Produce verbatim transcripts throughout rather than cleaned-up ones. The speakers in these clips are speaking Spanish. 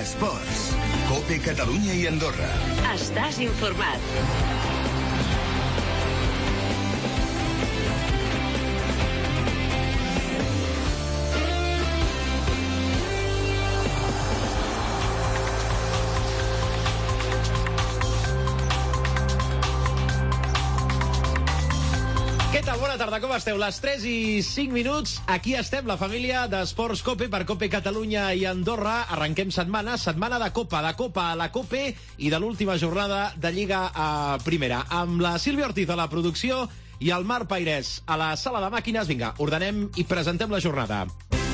Esports. COPE Catalunya i Andorra. Estàs informat. Bona tarda, com esteu? Les tres i cinc minuts, aquí estem, la família d'Esports COPE per COPE Catalunya i Andorra. Arrenquem setmana, setmana de Copa, de Copa a la COPE i de l'última jornada de Lliga a Primera. Amb la Sílvia Ortiz a la producció i el Marc Pairès a la sala de màquines. Vinga, ordenem i presentem la jornada.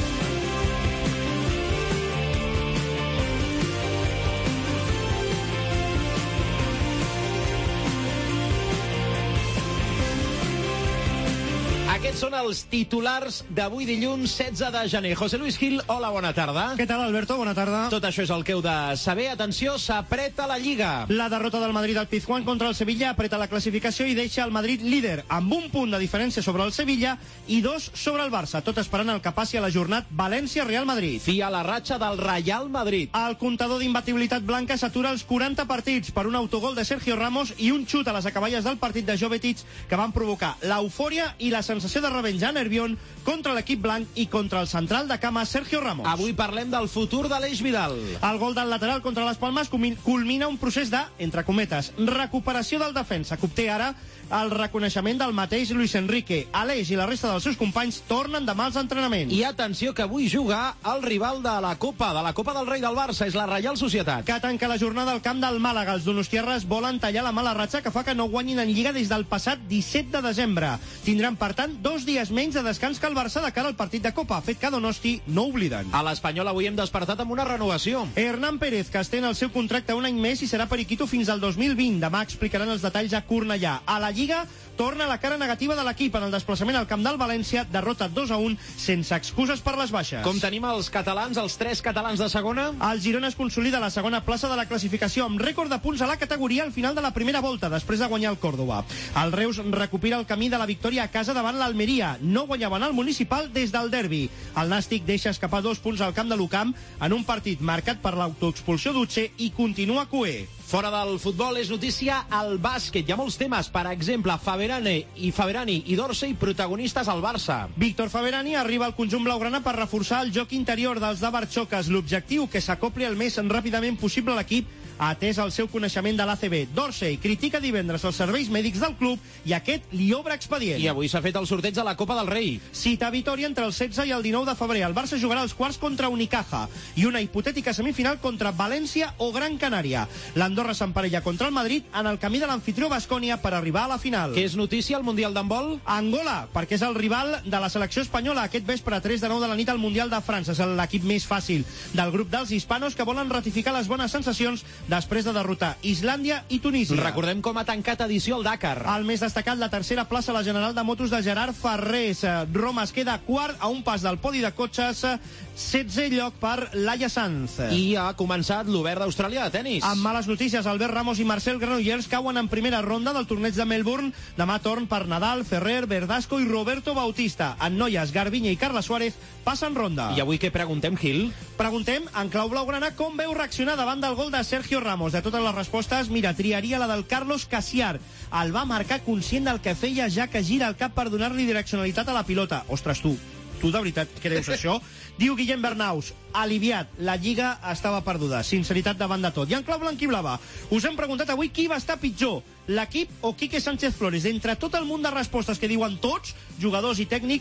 Aquests són els titulars d'avui dilluns setze de gener. José Luis Gil, hola, bona tarda. Què tal, Alberto? Bona tarda. Tot això és el que heu de saber. Atenció, s'apreta la Lliga. La derrota del Madrid al Pizjuán contra el Sevilla apreta la classificació i deixa el Madrid líder, amb un punt de diferència sobre el Sevilla i dos sobre el Barça, tot esperant el que passi a la jornada València-Real Madrid. Fi a la ratxa del Real Madrid. El comptador d'imbatibilitat blanca s'atura als quaranta partits per un autogol de Sergio Ramos i un xut a les acaballes del partit de Jovetic que van provocar l'eufòria i la sensació de revenjar Nervión contra l'equip blanc i contra el central de cama Sergio Ramos. Avui parlem del futur de l'Eix Vidal. El gol del lateral contra les Palmes culmina un procés de, entre cometes, recuperació del defensa, que obté ara el reconeixement del mateix Luis Enrique. Aleix i la resta dels seus companys tornen demà als entrenaments. I atenció que avui juga el rival de la Copa, de la Copa del Rei del Barça, és la Reial Societat. Que tanca la jornada al camp del Màlaga. Els donostiarres volen tallar la mala ratxa que fa que no guanyin en Lliga des del passat disset de desembre. Tindran, per tant, dos dies menys de descans que el Barça de cara al partit de Copa, fet que Donosti no obliden. A l'Espanyol avui hem despertat amb una renovació. Hernán Pérez, que estén el seu contracte un any més i serà periquito fins al dos mil vint. Demà explicaran els detalls a Cornellà. A la Lliga torna la cara negativa de l'equip en el desplaçament al camp del València, derrota dos a un sense excuses per les baixes. Com tenim els catalans, els tres catalans de segona? El Girona es consolida a la segona plaça de la classificació amb rècord de punts a la categoria al final de la primera volta, després de guanyar el Còrdova. El Reus recupera el camí de la victòria a casa davant l'Almeria. No guanyaven al municipal des del derbi. El Nàstic deixa escapar dos punts al camp de l'Ucamp en un partit marcat per l'autoexpulsió d'Utxe i continua coer. Fora del futbol és notícia al bàsquet. Hi ha molts temes, per exemple, Faberani i Faberani i Dorsey protagonistes al Barça. Víctor Faberani arriba al conjunt blaugrana per reforçar el joc interior dels de Barxoques. L'objectiu, que s'acopli el més ràpidament possible a l'equip, atès el seu coneixement de l'A C B. Dorsey critica divendres els serveis mèdics del club i aquest li obre expedient. I avui s'ha fet el sorteig de la Copa del Rei. Cita Vitòria entre el setze i el dinou de febrer. El Barça jugarà els quarts contra Unicaja i una hipotètica semifinal contra València o Gran Canària. L'Andorra s'emparella contra el Madrid en el camí de l'anfitrió Baskonia per arribar a la final. Què és notícia al Mundial d'handbol? Angola, perquè és el rival de la selecció espanyola aquest vespre a tres de nou de la nit al Mundial de França. És l'equip més fàcil del grup dels hispanos que volen ratificar les bones sensacions després de derrotar Islàndia i Tunísia. Recordem com ha tancat edició el Dakar. El més destacat, la tercera plaça a la General de Motos de Gerard Ferrés. Roma es queda quart a un pas del podi de cotxes, setzè lloc per Laia Sanz. I ha començat l'Obert d'Austràlia de tenis. Amb males notícies, Albert Ramos i Marcel Granollers cauen en primera ronda del torneig de Melbourne. Demà torn per Nadal, Ferrer, Verdasco i Roberto Bautista. En noies, Garbiñe i Carla Suárez passen ronda. I avui què preguntem, Gil? Preguntem, en clau blaugrana, com veu reaccionar davant del gol de Sergio Ramos. De totes les respostes, mira, triaria la del Carlos Casiar. El va marcar conscient del que feia, ja que gira el cap per donar-li direccionalitat a la pilota. Ostres, tu, tu de veritat creus això? Diu Guillem Bernaus, aliviat, la Lliga estava perduda, sinceritat davant de tot. I en clau blanc i blava, us hem preguntat avui qui va estar pitjor, l'equip o Quique Sánchez Flores. Entre tot el munt de respostes que diuen tots, jugadors i tècnic,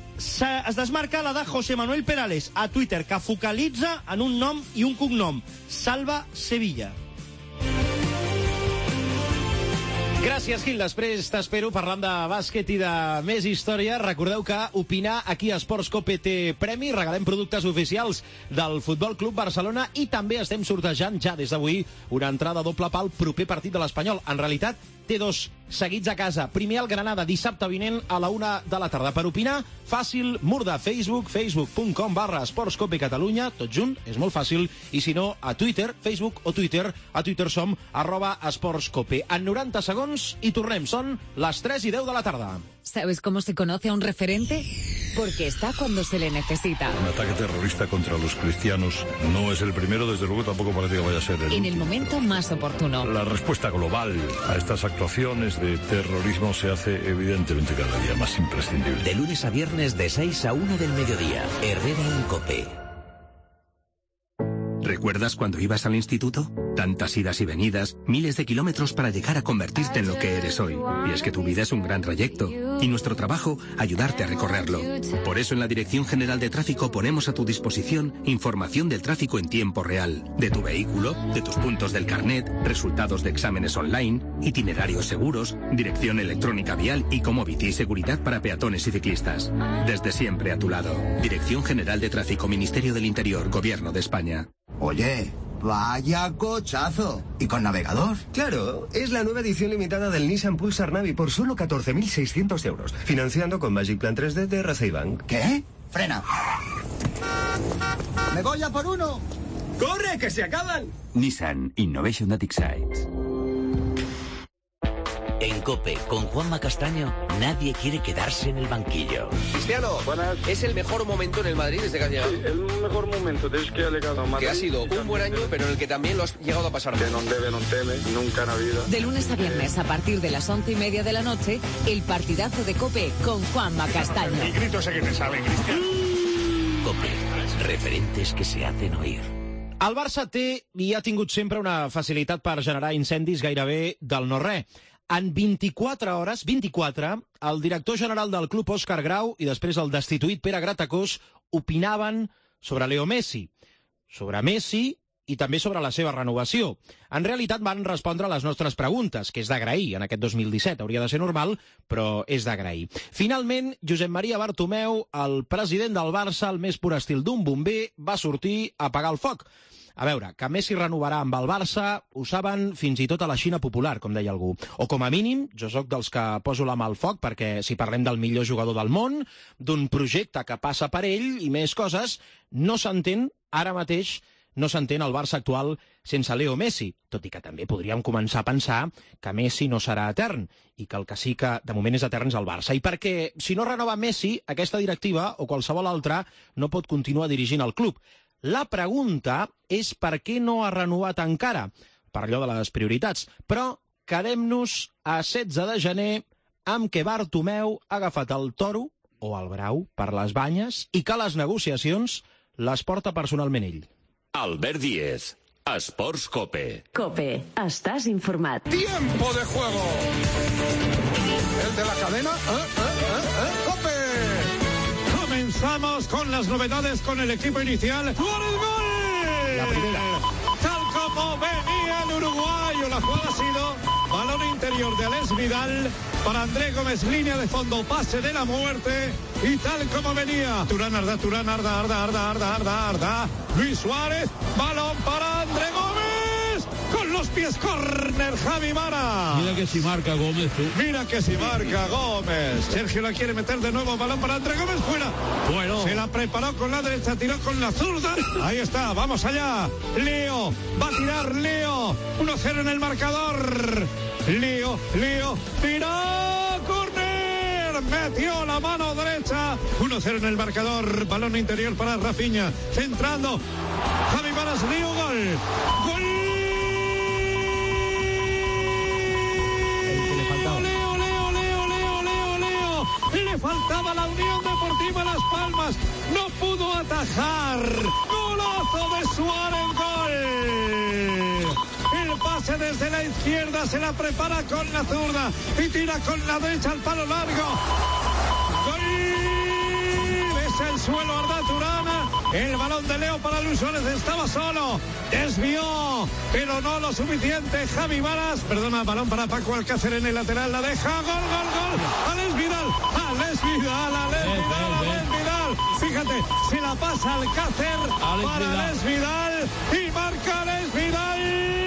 es desmarca la de José Manuel Perales a Twitter, que focalitza en un nom i un cognom: Salva Sevilla. Gràcies, Gil. Després t'espero parlant de bàsquet i de més història. Recordeu que opinar aquí a Esports COPE té premi. Regalem productes oficials del Futbol Club Barcelona i també estem sortejant ja des d'avui una entrada doble pel proper partit de l'Espanyol. En realitat, té dos seguits a casa. Primer el Granada, dissabte vinent a la una de la tarda. Per opinar, fàcil, mur de Facebook, facebook.com barra Esports COPE Catalunya, tot junt, és molt fàcil, i si no, a Twitter, Facebook o Twitter, a Twitter som arroba Esports COPE. En noranta segons i tornem, són les tres i deu de la tarda. ¿Sabes cómo se conoce a un referente? Porque está cuando se le necesita. Un ataque terrorista contra los cristianos no es el primero, desde luego tampoco parece que vaya a ser el En el momento más oportuno. La respuesta global a estas actuaciones de terrorismo se hace evidentemente cada día más imprescindible. De lunes a viernes de seis a una del mediodía. Herrera en COPE. ¿Recuerdas cuando ibas al instituto? Tantas idas y venidas, miles de kilómetros para llegar a convertirte en lo que eres hoy. Y es que tu vida es un gran trayecto. Y nuestro trabajo, ayudarte a recorrerlo. Por eso en la Dirección General de Tráfico ponemos a tu disposición información del tráfico en tiempo real. De tu vehículo, de tus puntos del carnet, resultados de exámenes online, itinerarios seguros, dirección electrónica vial y como bici y seguridad para peatones y ciclistas. Desde siempre a tu lado. Dirección General de Tráfico, Ministerio del Interior, Gobierno de España. Oye, vaya cochazo. ¿Y con navegador? Claro, es la nueva edición limitada del Nissan Pulsar Navi por solo catorce mil seiscientos euros. Financiando con Magic Plan tres D de R C I Bank. ¿Qué? Frena. ¡Me voy a por uno! ¡Corre, que se acaban! Nissan Innovation that excites. En COPE, con Juanma Castaño, nadie quiere quedarse en el banquillo. Cristiano, buenas. ¿Es el mejor momento en el Madrid desde que has llegado? Sí, el mejor momento desde que he llegado a Madrid. Que ha sido un buen año, pero en el que también lo has llegado a pasar. Que no debe, no teme, nunca en la vida. De lunes a viernes, a partir de las once y media de la noche, el partidazo de COPE con Juanma Castaño. El grito ese que te sale, Cristiano. COPE, referentes que se hacen oír. El Barça té i ha tingut sempre una facilitat per generar incendis gairebé del no-res. En vint-i-quatre hores, vint-i-quatre, el director general del club, Òscar Grau, i després el destituït Pere Gratacós, opinaven sobre Leo Messi, sobre Messi i també sobre la seva renovació. En realitat van respondre a les nostres preguntes, que és d'agrair en aquest dos mil disset. Hauria de ser normal, però és d'agrair. Finalment, Josep Maria Bartomeu, el president del Barça, el més pur estil d'un bomber, va sortir a apagar el foc. A veure, que Messi renovarà amb el Barça ho saben fins i tot a la Xina popular, com deia algú. O com a mínim, jo sóc dels que poso la mà al foc, perquè si parlem del millor jugador del món, d'un projecte que passa per ell i més coses, no s'entén, ara mateix, no s'entén el Barça actual sense Leo Messi, tot i que també podríem començar a pensar que Messi no serà etern, i que el que sí que de moment és etern és el Barça. I perquè si no renova Messi, aquesta directiva o qualsevol altra no pot continuar dirigint el club. La pregunta és per què no ha renovat encara, per allò de les prioritats. Però quedem-nos a setze de gener amb que Bartomeu ha agafat el toro, o el brau, per les banyes i que les negociacions les porta personalment ell. Albert Díez, Esports COPE. COPE, estàs informat. ¡Tiempo de juego! ¿El de la cadena? ¿Eh? ¿Eh? ¿Eh? ¿Eh? ¡COPE! Comenzamos con las novedades con el equipo inicial. ¡Gol, gol! La primera. Tal como venía el uruguayo, la jugada ha sido balón interior de Alex Vidal para André Gómez, línea de fondo, pase de la muerte y tal como venía. Turán, Arda, Turán, Arda, Arda, Arda, Arda, Arda, Arda. Luis Suárez, balón para André Gómez. Con los pies, córner, Javi Mara. Mira que si marca Gómez, tú. Mira que si marca Gómez. Sergio la quiere meter de nuevo, balón para André Gómez, fuera. Bueno. Se la preparó con la derecha, tiró con la zurda. Ahí está, vamos allá. Leo, va a tirar Leo. uno cero en el marcador. Leo, Leo, tiró, córner. Metió la mano derecha. uno cero en el marcador. Balón interior para Rafinha. Centrando. Javi Mara, Leo, gol. Gol. Le faltaba la Unión Deportiva Las Palmas, no pudo atajar. Golazo de Suárez, gol. El pase desde la izquierda, se la prepara con la zurda y tira con la derecha al palo largo. Gol. Es el suelo Arda Turana. El balón de Leo para Luis Suárez, estaba solo. Desvió, pero no lo suficiente. Javi Varas, perdona, balón para Paco Alcácer en el lateral, la deja. Gol, gol, gol. Alex Vidal, Alex Vidal, Alex Vidal, Alex Vidal. Fíjate, se la pasa Alcácer para Alex Vidal y marca Alex Vidal.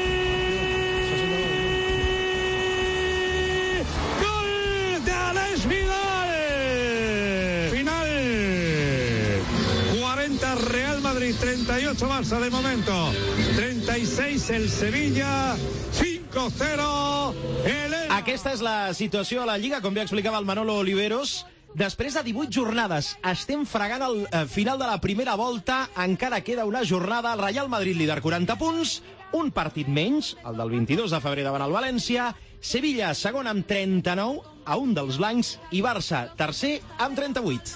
Gol de Alex Vidal. Final. cuarenta Real Madrid, treinta y ocho Barça de momento. treinta y seis el Sevilla. cinco cinco cero. El... Aquesta és la situació a la Lliga, com bé explicava el Manolo Oliveros. Després de divuit jornades, estem fregant el eh, final de la primera volta. Encara queda una jornada. El Real Madrid líder, quaranta punts. Un partit menys, el del vint-i-dos de febrer davant el València. Sevilla, segon amb trenta-nou, a un dels blancs. I Barça, tercer, amb trenta-vuit.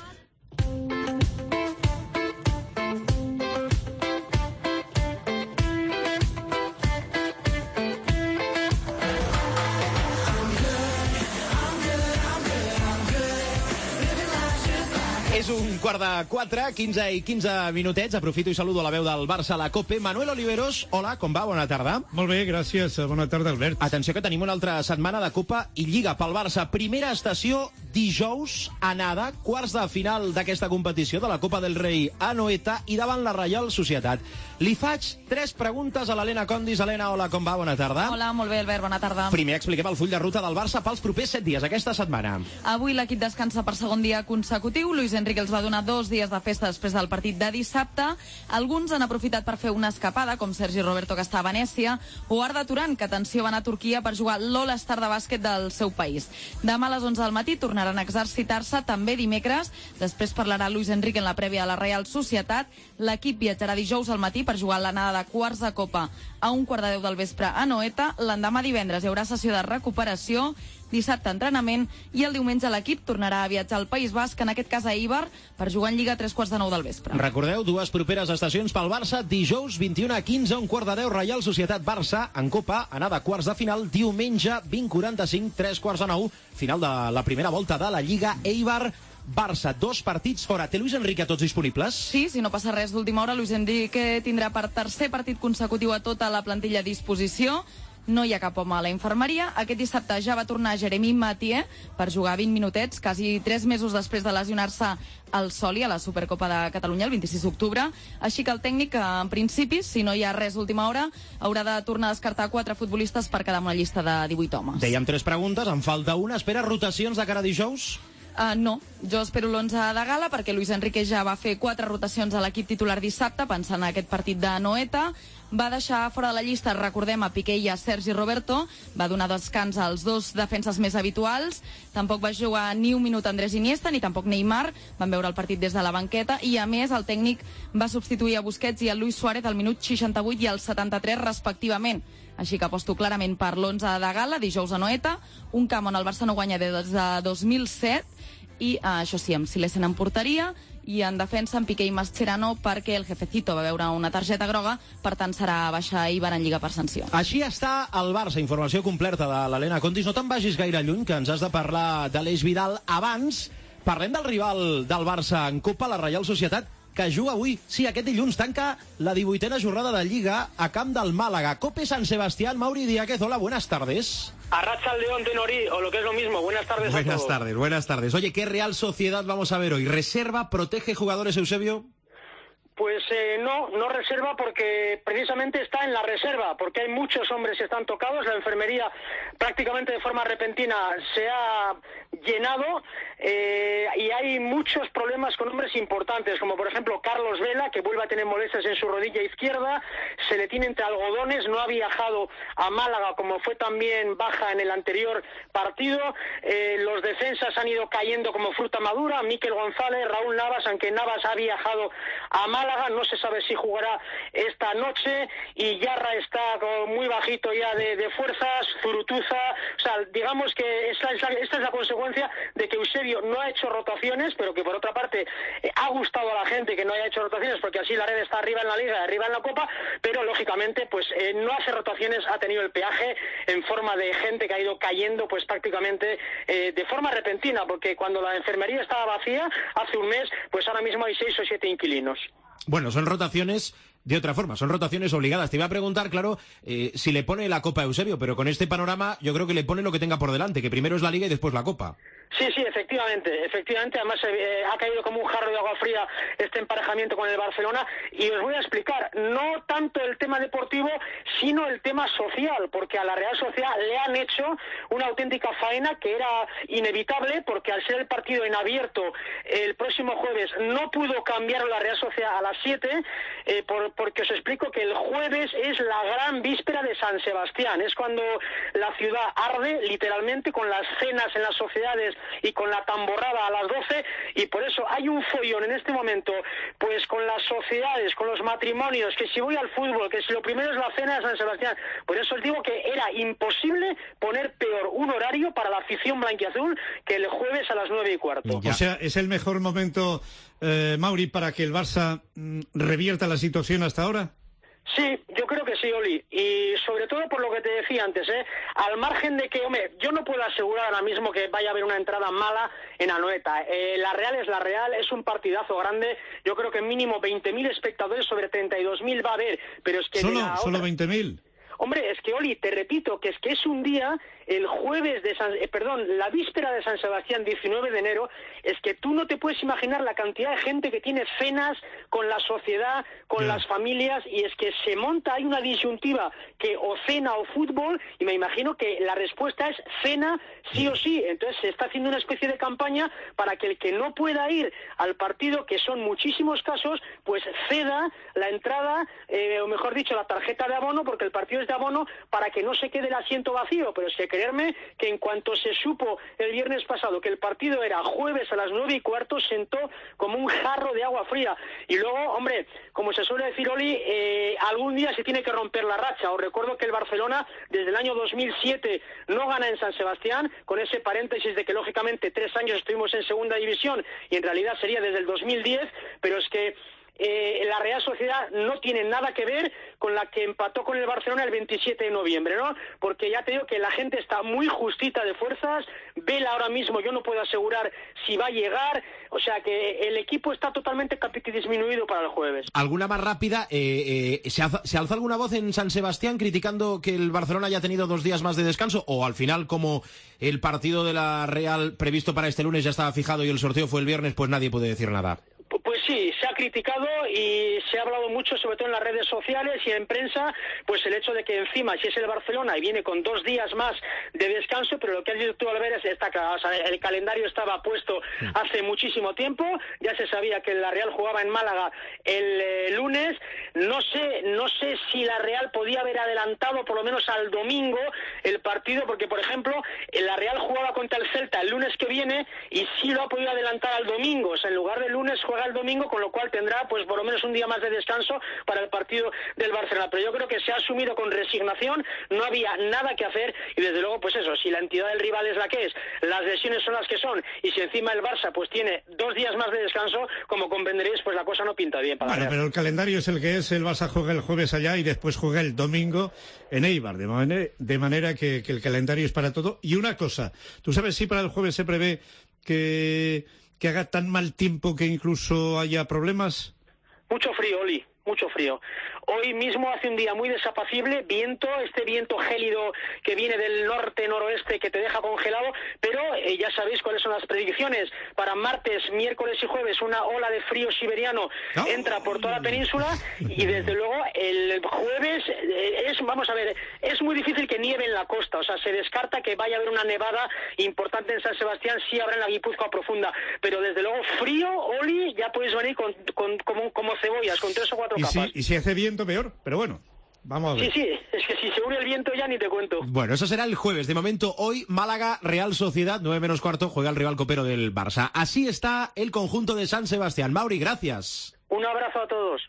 És un quart de quatre, quinze i quinze minutets. Aprofito i saludo a la veu del Barça a la COPE. Manuel Oliveros, hola, com va? Bona tarda. Molt bé, gràcies. Bona tarda, Albert. Atenció que tenim una altra setmana de Copa i Lliga pel Barça. Primera estació dijous, anada, quarts de final d'aquesta competició de la Copa del Rei a Noeta i davant la Reial Societat. Li faig tres preguntes a l'Helena Condis. Helena, hola, com va? Bona tarda. Hola, molt bé, Albert, bona tarda. Primer expliquem el full de ruta del Barça pels propers set dies, aquesta setmana. Avui l'equip descansa per segon dia consecutiu. Luis Enrique els va donar dos dies de festa després del partit de dissabte. Alguns han aprofitat per fer una escapada, com Sergi Roberto, que està a Venècia, o Arda Turan, que atenció, va anar a Turquia per jugar l'All-Star de bàsquet del seu país. Demà a les onze del matí tornaran a exercitar-se, també dimecres. Després parlarà Luis Enrique en la prèvia de la Reial Societat. L'equip viatjarà dijous al matí per jugar l'anada de quarts de Copa a un quart de deu del vespre a Noeta. L'endemà divendres hi haurà sessió de recuperació, dissabte entrenament, i el diumenge l'equip tornarà a viatjar al País Basc, en aquest cas a Eibar, per jugar en Lliga a tres quarts de nou del vespre. Recordeu, dues properes estacions pel Barça, dijous vint-i-una a quinze, un quart de deu, Reial Societat Barça, en Copa, anada a quarts de final, diumenge vint quaranta-cinc, tres quarts de nou, final de la primera volta de la Lliga, Eibar Barça, dos partits fora. Té Luis Enrique tots disponibles? Sí, si no passa res d'última hora, Luis Enrique tindrà per tercer partit consecutiu a tota la plantilla a disposició. No hi ha cap home a la infermeria. Aquest dissabte ja va tornar Jeremy Mathieu per jugar vint minutets, quasi tres mesos després de lesionar-se al Soli a la Supercopa de Catalunya el vint-i-sis d'octubre. Així que el tècnic, en principi, si no hi ha res d'última hora, haurà de tornar a descartar quatre futbolistes per quedar amb una llista de divuit homes. Dèiem tres preguntes, en falta una. Espera rotacions de cara a dijous? Uh, no, jo espero l'onze de gala perquè Luis Enrique ja va fer quatre rotacions a l'equip titular dissabte pensant en aquest partit de Noeta. Va deixar fora de la llista, recordem, a Piqué i a Sergi Roberto. Va donar descans als dos defenses més habituals. Tampoc va jugar ni un minut Andrés Iniesta ni tampoc Neymar. Van veure el partit des de la banqueta i, a més, el tècnic va substituir a Busquets i a Luis Suárez al minut seixanta-vuit i al setanta-tres respectivament. Així que aposto clarament per l'onze de gala, dijous a Noeta, un camp on el Barça no guanya des de dos mil set, i eh, això sí, amb Silesen en porteria, i en defensa en Piqué i Mascherano perquè el jefecito va veure una targeta groga, per tant serà a baixar Eibar en Lliga per sanció. Així està el Barça, informació completa de l'Helena Condis. No te'n vagis gaire lluny, que ens has de parlar de l'Eix Vidal. Abans, parlem del rival del Barça en Copa, la Reial Societat, que juga avui, sí, aquest dilluns, tanca la divuitena jornada de Lliga a camp del Málaga. Cope San Sebastián, Mauri Díaz, hola, buenas tardes. Arratsaldeon Tenori, o lo que es lo mismo, buenas tardes buenas a todos. Buenas tardes, buenas tardes. Oye, ¿qué Real Sociedad vamos a ver hoy? ¿Reserva, protege jugadores, Eusebio? Pues eh, no, no reserva porque precisamente está en la reserva, porque hay muchos hombres que están tocados, la enfermería prácticamente de forma repentina se ha llenado eh, y hay muchos problemas con hombres importantes, como por ejemplo Carlos Vela, que vuelve a tener molestias en su rodilla izquierda, se le tiene entre algodones, no ha viajado a Málaga como fue también baja en el anterior partido, eh, los defensas han ido cayendo como fruta madura, Mikel González, Raúl Navas, aunque Navas ha viajado a Málaga, no se sabe si jugará esta noche, y Yarra está muy bajito ya de, de fuerzas, Zurutuza, o sea, digamos que esta es, la, esta es la consecuencia de que Eusebio no ha hecho rotaciones, pero que por otra parte eh, ha gustado a la gente que no haya hecho rotaciones, porque así la red está arriba en la Liga, arriba en la Copa, pero lógicamente pues eh, no hace rotaciones, ha tenido el peaje en forma de gente que ha ido cayendo pues prácticamente eh, de forma repentina, porque cuando la enfermería estaba vacía hace un mes, pues ahora mismo hay seis o siete inquilinos. Bueno, son rotaciones de otra forma, son rotaciones obligadas. Te iba a preguntar, claro, eh, si le pone la Copa a Eusebio, pero con este panorama yo creo que le pone lo que tenga por delante, que primero es la Liga y después la Copa. Sí, sí, efectivamente, efectivamente, además eh, ha caído como un jarro de agua fría este emparejamiento con el Barcelona, y os voy a explicar, no tanto el tema deportivo, sino el tema social, porque a la Real Sociedad le han hecho una auténtica faena que era inevitable, porque al ser el partido en abierto el próximo jueves no pudo cambiar la Real Sociedad a las siete, eh, por, porque os explico que el jueves es la gran víspera de San Sebastián, es cuando la ciudad arde literalmente con las cenas en las sociedades y con la tamborrada a las doce, y por eso hay un follón en este momento, pues con las sociedades, con los matrimonios, que si voy al fútbol, que si lo primero es la cena de San Sebastián. Por eso os digo que era imposible poner peor un horario para la afición blanquiazul que el jueves a las nueve y cuarto. O sea, es el mejor momento, eh, Mauri, para que el Barça mm, revierta la situación hasta ahora. Sí, yo creo que sí, Oli, y sobre todo por lo que te decía antes, ¿eh? Al margen de que, hombre, yo no puedo asegurar ahora mismo que vaya a haber una entrada mala en Anoeta. Eh, la Real es la Real, es un partidazo grande, yo creo que mínimo veinte mil espectadores, sobre treinta y dos mil va a haber, pero es que... ¿Solo, de la solo otra... veinte mil? Hombre, es que, Oli, te repito, que es que es un día, el jueves de San... Eh, perdón, la víspera de San Sebastián, diecinueve de enero, es que tú no te puedes imaginar la cantidad de gente que tiene cenas con la sociedad, con yeah. las familias, y es que se monta, hay una disyuntiva que o cena o fútbol, y me imagino que la respuesta es cena sí o sí. Entonces se está haciendo una especie de campaña para que el que no pueda ir al partido, que son muchísimos casos, pues ceda la entrada, eh, o mejor dicho, la tarjeta de abono, porque el partido es de abono, para que no se quede el asiento vacío. Pero es que creerme que en cuanto se supo el viernes pasado que el partido era jueves a las nueve y cuarto, sentó como un jarro de agua fría. Y luego, hombre, como se suele decir, Oli, eh, algún día se tiene que romper la racha. Os recuerdo que el Barcelona desde el año dos mil siete no gana en San Sebastián, con ese paréntesis de que lógicamente tres años estuvimos en segunda división y en realidad sería desde el dos mil diez, pero es que Eh, la Real Sociedad no tiene nada que ver con la que empató con el Barcelona el veintisiete de noviembre, ¿no? Porque ya te digo que la gente está muy justita de fuerzas, Vela ahora mismo yo no puedo asegurar si va a llegar, o sea que el equipo está totalmente capítulo disminuido para el jueves. ¿Alguna más rápida? Eh, eh, ¿se, alza, ¿Se alza alguna voz en San Sebastián criticando que el Barcelona haya tenido dos días más de descanso? ¿O al final, como el partido de la Real previsto para este lunes ya estaba fijado y el sorteo fue el viernes, pues nadie puede decir nada? Pues sí, se ha criticado y se ha hablado mucho, sobre todo en las redes sociales y en prensa, pues el hecho de que encima, si es el Barcelona y viene con dos días más de descanso, pero lo que has dicho tú, Albert, está claro, o sea, el calendario estaba puesto hace muchísimo tiempo, ya se sabía que la Real jugaba en Málaga el eh, lunes, no sé, no sé si la Real podía haber adelantado por lo menos al domingo el partido, porque por ejemplo, la Real jugaba contra el Celta el lunes que viene y sí lo ha podido adelantar al domingo, o sea, en lugar del lunes juega el domingo, con lo cual tendrá pues por lo menos un día más de descanso para el partido del Barcelona. Pero yo creo que se ha asumido con resignación, no había nada que hacer y desde luego pues eso, si la entidad del rival es la que es, las lesiones son las que son y si encima el Barça pues tiene dos días más de descanso, como comprenderéis, pues la cosa no pinta bien para Bueno, pero el calendario es el que es, el Barça juega el jueves allá y después juega el domingo en Eibar, de manera, de manera que, que el calendario es para todo. Y una cosa, ¿tú sabes si para el jueves se prevé que... que haga tan mal tiempo que incluso haya problemas? Mucho frío, Oli, mucho frío. Hoy mismo hace un día muy desapacible, viento, este viento gélido que viene del norte-noroeste que te deja congelado, pero eh, ya sabéis cuáles son las predicciones. Para martes, miércoles y jueves una ola de frío siberiano ¿No? entra por toda la península y desde luego el jueves eh, es, vamos a ver, es muy difícil que nieve en la costa, o sea, se descarta que vaya a haber una nevada importante en San Sebastián, sí habrá en la Guipúzcoa profunda, pero desde luego frío, Oli, ya podéis venir con, con, como, como cebollas, con tres o cuatro ¿Y capas. Si, y si hace viento, peor, pero bueno, vamos a ver. Sí, sí, es que si se une el viento ya ni te cuento. Bueno, eso será el jueves. De momento, hoy, Málaga, Real Sociedad, nueve menos cuarto, juega el rival copero del Barça. Así está el conjunto de San Sebastián. Mauri, gracias. Un abrazo a todos.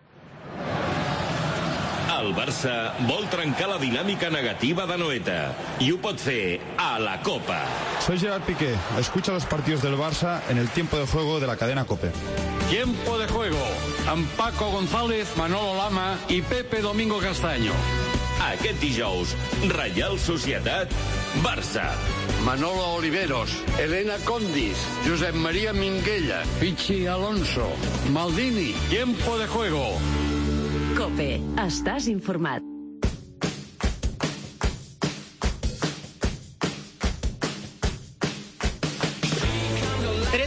El Barça vol trencar la dinàmica negativa d'Anoeta i ho pot fer a la Copa. Soy Gerard Piqué. Escucha los partidos del Barça en el tiempo de juego de la cadena COPE. Tiempo de juego amb Paco González, Manolo Lama i Pepe Domingo Castaño. Aquest dijous, Reial Societat, Barça. Manolo Oliveros, Elena Condis, Josep María Minguella, Pichi Alonso, Maldini. Tiempo de juego. COPE. Estàs informat. tres i gairebé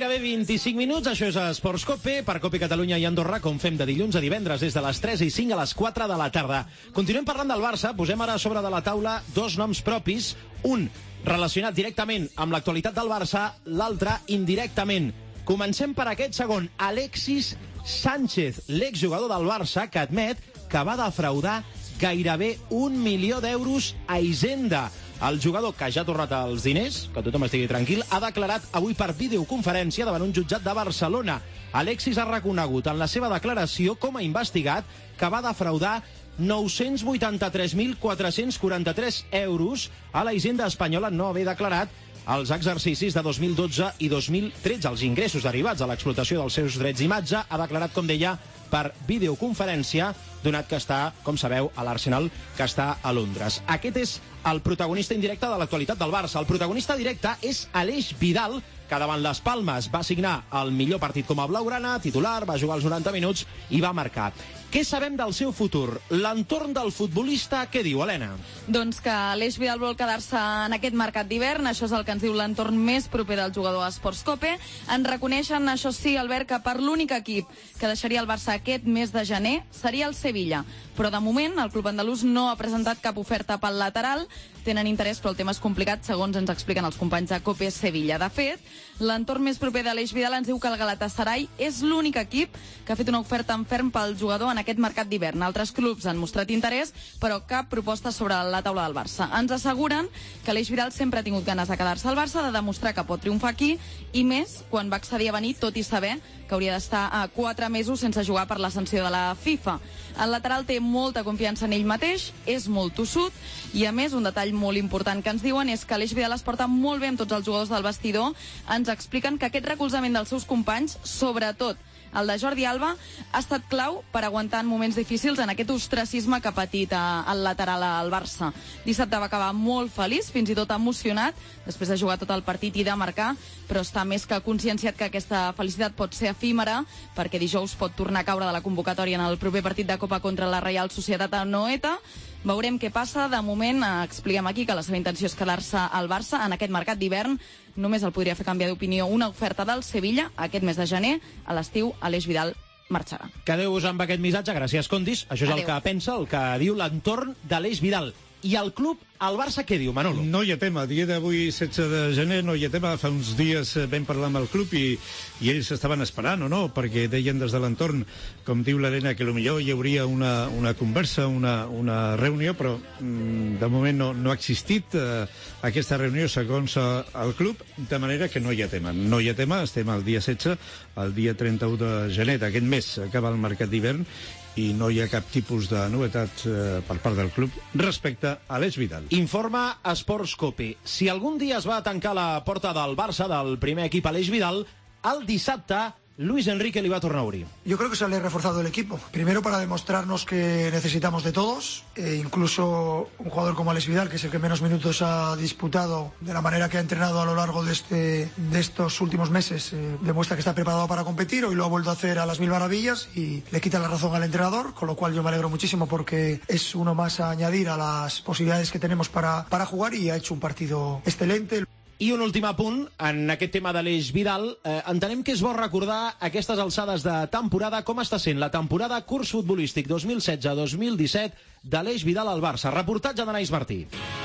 gairebé vint-i-cinc minuts, això és Esports Cope, per Cope Catalunya i Andorra, com fem de dilluns a divendres, des de les tres i cinc a les quatre de la tarda. Continuem parlant del Barça, posem ara sobre de la taula dos noms propis, un relacionat directament amb l'actualitat del Barça, l'altre indirectament. Comencem per aquest segon, Alexis Sánchez, l'exjugador del Barça, que admet que va defraudar gairebé un milió d'euros a Hisenda. El jugador, que ja ha tornat els diners, que tothom estigui tranquil, ha declarat avui per videoconferència davant un jutjat de Barcelona. Alexis ha reconegut en la seva declaració com a investigat que va defraudar nou-cents vuitanta-tres mil quatre-cents quaranta-tres euros a la Hisenda espanyola, no haver declarat els exercicis de dos mil dotze i dos mil tretze, els ingressos derivats de l'explotació dels seus drets d'imatge. Ha declarat, com deia, per videoconferència, donat que està, com sabeu, a l'Arsenal, que està a Londres. Aquest és el protagonista indirecte de l'actualitat del Barça. El protagonista directe és Aleix Vidal, que davant les Palmes va signar el millor partit com a blaugrana, titular, va jugar els noranta minuts i va marcar. Què sabem del seu futur? L'entorn del futbolista, què diu, Helena? Doncs que Aleix Vidal vol quedar-se en aquest mercat d'hivern, això és el que ens diu l'entorn més proper del jugador a Esports Cope. En reconeixen, això sí, Albert, que per l'únic equip que deixaria el Barça aquest mes de gener seria el Sevilla. Però de moment el club andalús no ha presentat cap oferta pel lateral. Tenen interès, però el tema és complicat, segons ens expliquen els companys de Cope Sevilla. De fet, l'entorn més proper d'Aleix Vidal ens diu que el Galatasaray és l'únic equip que ha fet una oferta en ferm pel jugador en aquest mercat d'hivern. Altres clubs han mostrat interès, però cap proposta sobre la taula del Barça. Ens asseguren que Aleix Vidal sempre ha tingut ganes de quedar-se al Barça, de demostrar que pot triomfar aquí, i més quan va accedir a venir, tot i saber que hauria d'estar a quatre mesos sense jugar per la sanció de la FIFA. El lateral té molta confiança en ell mateix, és molt tossut, i a més, un detall molt important que ens diuen és que Aleix Vidal es porta molt bé amb tots els jugadors del vestidor. Ens expliquen que aquest recolzament dels seus companys, sobretot el de Jordi Alba, ha estat clau per aguantar en moments difícils en aquest ostracisme que ha patit el lateral al Barça. Dissabte va acabar molt feliç, fins i tot emocionat, després de jugar tot el partit i de marcar, però està més que conscienciat que aquesta felicitat pot ser efímera, perquè dijous pot tornar a caure de la convocatòria en el proper partit de Copa contra la Reial Societat a Anoeta. Veurem què passa. De moment, expliquem aquí que la seva intenció és quedar-se al Barça en aquest mercat d'hivern. Només el podria fer canviar d'opinió una oferta del Sevilla aquest mes de gener. A l'estiu, Aleix Vidal marxarà. Quedeu-vos amb aquest missatge. Gràcies, Condis. Això és Adeu. El que pensa, el que diu l'entorn d'Aleix Vidal. I el club, el Barça, què diu, Manolo? No hi ha tema. Dia d'avui, setze de gener, no hi ha tema. Fa uns dies vam parlar amb el club i, i ells estaven esperant, o no? Perquè deien des de l'entorn, com diu l'Helena, que potser hi hauria una, una conversa, una, una reunió, però mm, de moment no, no ha existit eh, aquesta reunió segons eh, el club, de manera que no hi ha tema. No hi ha tema, estem al dia setze, el dia trenta-u de gener d'aquest mes acaba el mercat d'hivern, i no hi ha cap tipus de novetats eh, per part del club respecte a Aleix Vidal. Informa Esports Cope. Si algun dia es va tancar la porta del Barça, del primer equip Aleix Vidal, el dissabte Luis Enrique li va tornar a obrir. Yo creo que se le ha reforzado el equipo. Primero para demostrarnos que necesitamos de todos. E incluso un jugador como Aleix Vidal, que es el que menos minutos ha disputado, de la manera que ha entrenado a lo largo de, este, de estos últimos meses, eh, demuestra que está preparado para competir. Hoy lo ha vuelto a hacer a las mil maravillas y le quita la razón al entrenador, con lo cual yo me alegro muchísimo porque es uno más a añadir a las posibilidades que tenemos para, para jugar, y ha hecho un partido excelente. I un últim apunt, en aquest tema d'Aleix Vidal, eh, entenem que és bo recordar aquestes alçades de temporada, com està sent la temporada curs futbolístic dos mil setze dos mil disset d'Aleix Vidal al Barça. Reportatge d'Anaïs Martí.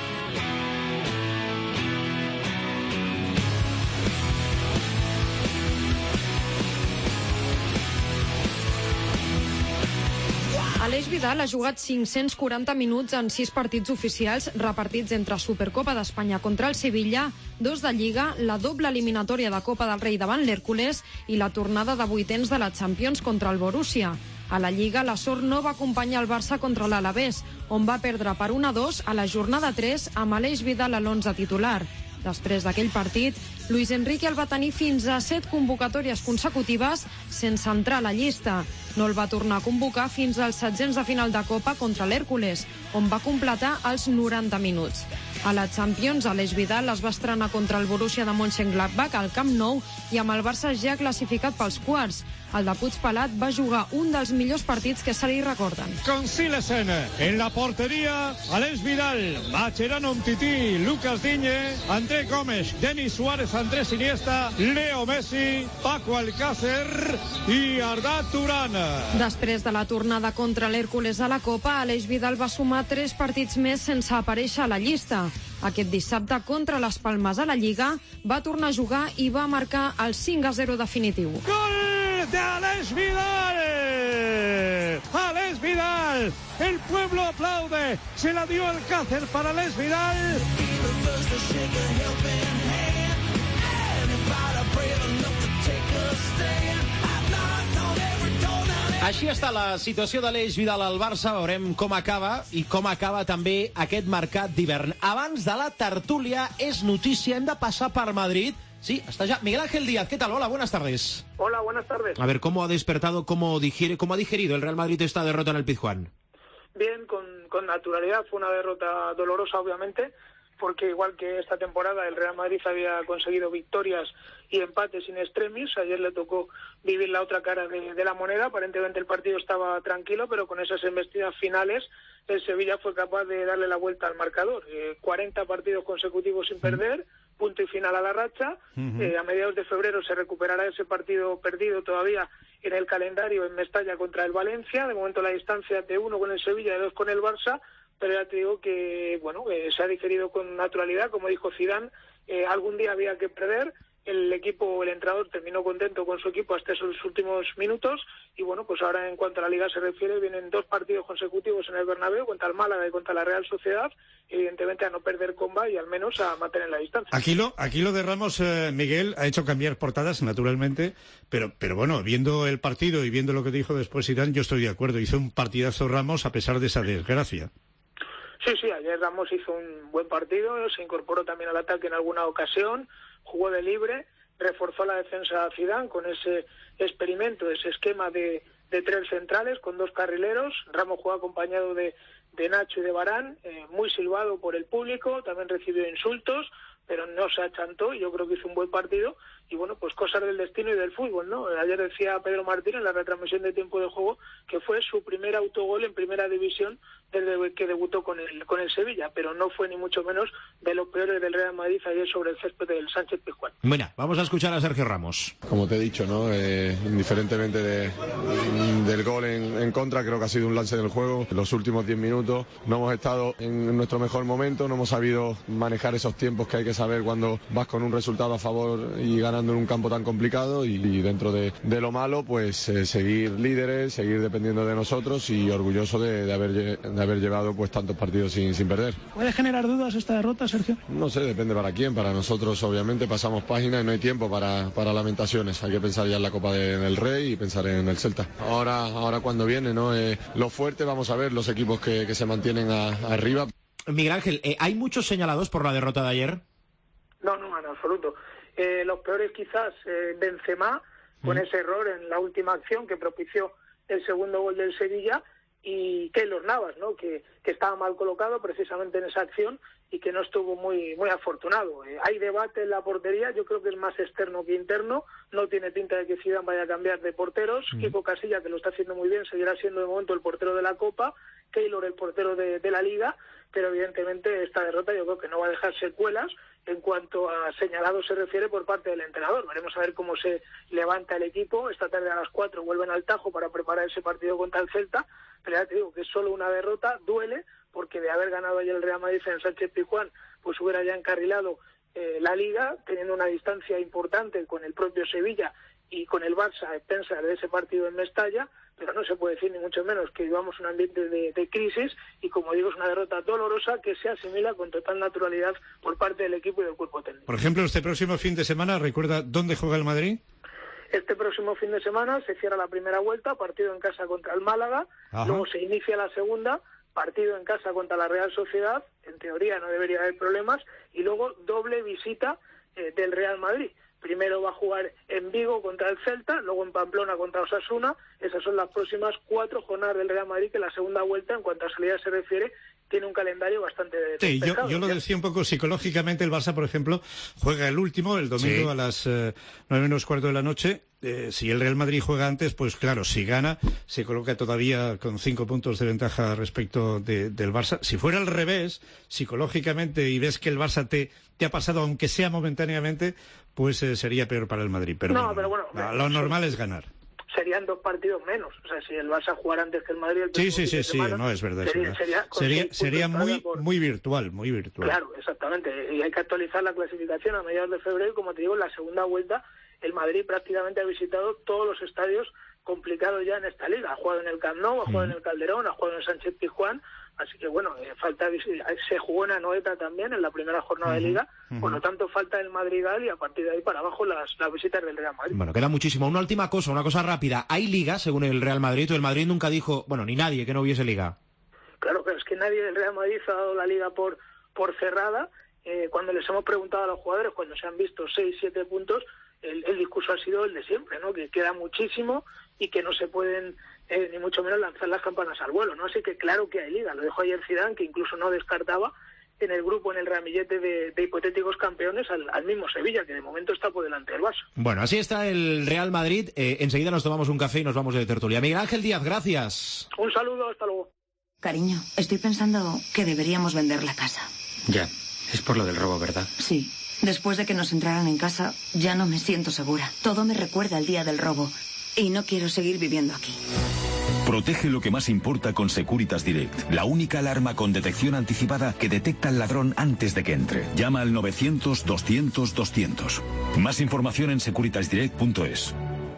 Aleix Vidal ha jugat cinc-cents quaranta minuts en sis partits oficials repartits entre Supercopa d'Espanya contra el Sevilla, dos de Lliga, la doble eliminatòria de Copa del Rei davant l'Hèrcules i la tornada de vuitens de la Champions contra el Borussia. A la Lliga, la sort no va acompanyar el Barça contra l'Alavés, on va perdre per un a dos a la jornada tres amb Aleix Vidal a l'onze titular. Després d'aquell partit, Luis Enrique el va tenir fins a set convocatòries consecutives sense entrar a la llista. No el va tornar a convocar fins als setzents de final de Copa contra l'Hèrcules, on va completar els noranta minuts. A la Champions, Aleix Vidal es va estrenar contra el Borussia de Mönchengladbach al Camp Nou i amb el Barça ja classificat pels quarts. el de Puigpelat va jugar un dels millors partits que se li recorden. Con Silesen en la portería, Aleix Vidal, Mascherano Umtiti, Lucas Digne, André Gómez, Denis Suárez, Andrés Iniesta, Leo Messi, Paco Alcácer i Arda Turan. Després de la tornada contra l'Hèrcules a la Copa, Aleix Vidal va sumar tres partits més sense aparèixer a la llista. Aquest dissabte contra les Palmes a la Lliga va tornar a jugar i va marcar el cinc a zero definitiu. ¡Gol de Aleix Vidal! ¡Aleix Vidal! El pueblo aplaude. Se la dio Alcácer para Aleix Vidal. Així està la situació de l'Aleix Vidal al Barça. Veurem com acaba i com acaba també aquest mercat d'hivern. Abans de la tertúlia, és notícia, hem de passar per Madrid. Sí, está ya. Miguel Ángel Díaz, ¿qué tal? Hola, buenas tardes. Hola, buenas tardes. A ver, ¿cómo ha despertado, cómo, digiere, cómo ha digerido el Real Madrid esta derrota en el Pizjuán? Bien, con, con naturalidad. Fue una derrota dolorosa, obviamente, porque igual que esta temporada el Real Madrid había conseguido victorias y empates in extremis. Ayer le tocó vivir la otra cara de, de la moneda. Aparentemente el partido estaba tranquilo, pero con esas embestidas finales el Sevilla fue capaz de darle la vuelta al marcador. Eh, cuarenta partidos consecutivos sin perder, punto y final a la racha. Uh-huh. Eh, a mediados de febrero se recuperará ese partido perdido todavía en el calendario en Mestalla contra el Valencia. De momento la distancia de uno con el Sevilla y dos con el Barça. Pero ya te digo que bueno eh, se ha digerido con naturalidad. Como dijo Zidane, eh, algún día había que perder. El equipo, el entrenador terminó contento con su equipo hasta esos últimos minutos y bueno, pues ahora en cuanto a la Liga se refiere, vienen dos partidos consecutivos en el Bernabéu contra el Málaga y contra la Real Sociedad, evidentemente a no perder comba y al menos a mantener la distancia. Aquí lo, aquí lo de Ramos, eh, Miguel, ha hecho cambiar portadas, naturalmente, pero, pero bueno, viendo el partido y viendo lo que dijo después Zidane, yo estoy de acuerdo, hizo un partidazo Ramos a pesar de esa desgracia. Sí, sí, ayer Ramos hizo un buen partido, se incorporó también al ataque en alguna ocasión, jugó de libre, reforzó la defensa Zidane con ese experimento, ese esquema de, de tres centrales con dos carrileros. Ramos jugó acompañado de, de Nacho y de Varane, eh, muy silbado por el público, también recibió insultos, pero no se achantó y yo creo que hizo un buen partido. Y bueno, pues cosas del destino y del fútbol, ¿no? Ayer decía Pedro Martín en la retransmisión de tiempo de juego que fue su primer autogol en primera división desde que debutó con el con el Sevilla, pero no fue ni mucho menos de los peores del Real Madrid ayer sobre el césped del Sánchez Pizjuán. Bueno, vamos a escuchar a Sergio Ramos. Como te he dicho, ¿no? Eh, indiferentemente de, del gol en, en contra, creo que ha sido un lance del juego. En los últimos diez minutos no hemos estado en nuestro mejor momento, no hemos sabido manejar esos tiempos que hay que saber cuando vas con un resultado a favor y ganando en un campo tan complicado y, y dentro de, de lo malo, pues eh, seguir líderes, seguir dependiendo de nosotros y orgulloso de, de, haber, de haber llevado pues tantos partidos sin, sin perder. ¿Puede generar dudas esta derrota, Sergio? No sé, depende para quién. Para nosotros obviamente pasamos página y no hay tiempo para, para lamentaciones. Hay que pensar ya en la Copa de, del Rey y pensar en el Celta. Ahora, ahora cuando viene, ¿no? Eh, lo fuerte, vamos a ver los equipos que, que se mantienen a, arriba. Miguel Ángel, eh, ¿hay muchos señalados por la derrota de ayer? No, no, en absoluto. Eh, los peores quizás eh, Benzema, con mm. ese error en la última acción que propició el segundo gol del Sevilla, y Keylor Navas, ¿no? que, que estaba mal colocado precisamente en esa acción y que no estuvo muy muy afortunado. Eh, hay debate en la portería, yo creo que es más externo que interno, no tiene pinta de que Zidane vaya a cambiar de porteros. Mm. Kiko Casilla, que lo está haciendo muy bien, seguirá siendo de momento el portero de la Copa, Keylor el portero de, de la Liga, pero evidentemente esta derrota yo creo que no va a dejar secuelas en cuanto a señalados se refiere por parte del entrenador. Veremos a ver cómo se levanta el equipo. Esta tarde a las cuatro vuelven al Tajo para preparar ese partido contra el Celta, pero ya te digo que es solo una derrota, duele, porque de haber ganado ayer el Real Madrid en Sánchez Pizjuán, pues hubiera ya encarrilado eh, la Liga, teniendo una distancia importante con el propio Sevilla y con el Barça a expensas de ese partido en Mestalla, pero no se puede decir ni mucho menos que vivamos un ambiente de, de crisis y, como digo, es una derrota dolorosa que se asimila con total naturalidad por parte del equipo y del cuerpo técnico. Por ejemplo, este próximo fin de semana, ¿recuerda dónde juega el Madrid? Este próximo fin de semana se cierra la primera vuelta, partido en casa contra el Málaga. Ajá. Luego se inicia la segunda, partido en casa contra la Real Sociedad, en teoría no debería haber problemas, y luego doble visita eh, del Real Madrid. Primero va a jugar en Vigo contra el Celta, luego en Pamplona contra Osasuna. Esas son las próximas cuatro jornadas del Real Madrid, que la segunda vuelta, en cuanto a salida se refiere, tiene un calendario bastante Sí, yo, despejado, yo lo ¿ya? decía un poco psicológicamente. El Barça, por ejemplo, juega el último, el domingo Sí. a las eh, nueve menos cuarto de la noche. Eh, si el Real Madrid juega antes, pues claro, si gana, se coloca todavía con cinco puntos de ventaja respecto de, del Barça. Si fuera al revés, psicológicamente, y ves que el Barça te, te ha pasado, aunque sea momentáneamente, pues eh, sería peor para el Madrid. Pero, No, bueno, pero bueno, lo, lo normal es ganar. Serían dos partidos menos. O sea, si el Barça jugara antes que el Madrid... El Sí, próximo sí, fin sí, de sí, semana, no, es verdad. Sería, es verdad. sería, con sería, seis sería puntos muy, por- muy virtual, muy virtual. Claro, exactamente. Y hay que actualizar la clasificación a mediados de febrero. Y como te digo, en la segunda vuelta, el Madrid prácticamente ha visitado todos los estadios complicados ya en esta liga. Ha jugado en el Camp Nou, ha jugado en el Calderón, ha jugado en el Sánchez Pizjuán. Así que bueno, eh, falta vis- se jugó en Anoeta también en la primera jornada de liga. Por lo tanto, falta el Madrigal y a partir de ahí para abajo las, las visitas del Real Madrid. Bueno, queda muchísimo. Una última cosa, una cosa rápida. ¿Hay liga, según el Real Madrid? O el Madrid nunca dijo, bueno, ni nadie que no hubiese liga. Claro, pero es que nadie del Real Madrid ha dado la liga por, por cerrada. Eh, cuando les hemos preguntado a los jugadores, cuando se han visto seis, siete puntos, el, el discurso ha sido el de siempre, ¿no? Que queda muchísimo y que no se pueden, eh, ni mucho menos, lanzar las campanas al vuelo, ¿no? Así que claro que hay liga. Lo dijo ayer Zidane, que incluso no descartaba en el grupo, en el ramillete de, de hipotéticos campeones, al, al mismo Sevilla, que de momento está por delante del Barça. Bueno, así está el Real Madrid. Eh, enseguida nos tomamos un café y nos vamos de tertulia. Miguel Ángel Díaz, gracias. Un saludo, hasta luego. Cariño, estoy pensando que deberíamos vender la casa. Ya, es por lo del robo, ¿verdad? Sí. Después de que nos entraran en casa, ya no me siento segura. Todo me recuerda al día del robo. Y no quiero seguir viviendo aquí. Protege lo que más importa con Securitas Direct, la única alarma con detección anticipada que detecta al ladrón antes de que entre. Llama al novecientos, doscientos, doscientos. Más información en securitas direct punto es.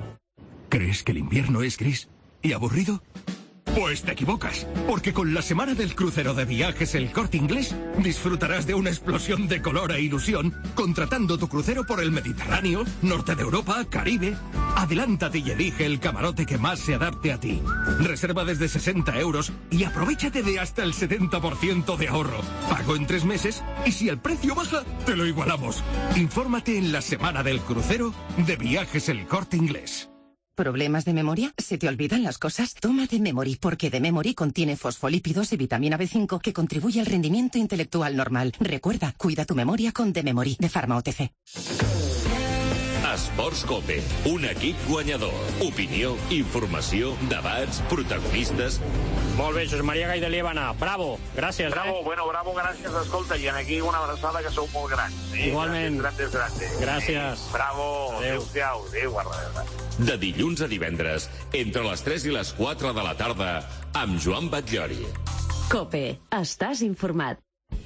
¿Crees que el invierno es gris y aburrido? Pues te equivocas, porque con la semana del crucero de Viajes El Corte Inglés disfrutarás de una explosión de color e ilusión contratando tu crucero por el Mediterráneo, norte de Europa, Caribe. Adelántate y elige el camarote que más se adapte a ti. Reserva desde sesenta euros y aprovéchate de hasta el setenta por ciento de ahorro. Pago en tres meses y si el precio baja, te lo igualamos. Infórmate en la semana del crucero de Viajes El Corte Inglés. ¿Problemas de memoria? ¿Se te olvidan las cosas? Toma de Memory, porque de Memory contiene fosfolípidos y vitamina B cinco que contribuye al rendimiento intelectual normal. Recuerda, cuida tu memoria con de Memory, de Pharma O T C. Esports Cope, un equip guanyador. Opinió, informació, debats, protagonistes... Molt bé, Josep Maria Gai de Líbana. Bravo, gràcies. Bravo, eh? bueno, bravo, gràcies. Escolta, i aquí una abraçada que sou molt grans. Sí? Igualment. Grandes, grandes, grandes. Gràcies. Sí. Bravo, adéu-siau, adéu, guarda. De dilluns a divendres, entre les tres i les quatre de la tarda, amb Joan Batllori. COPE. Estàs informat.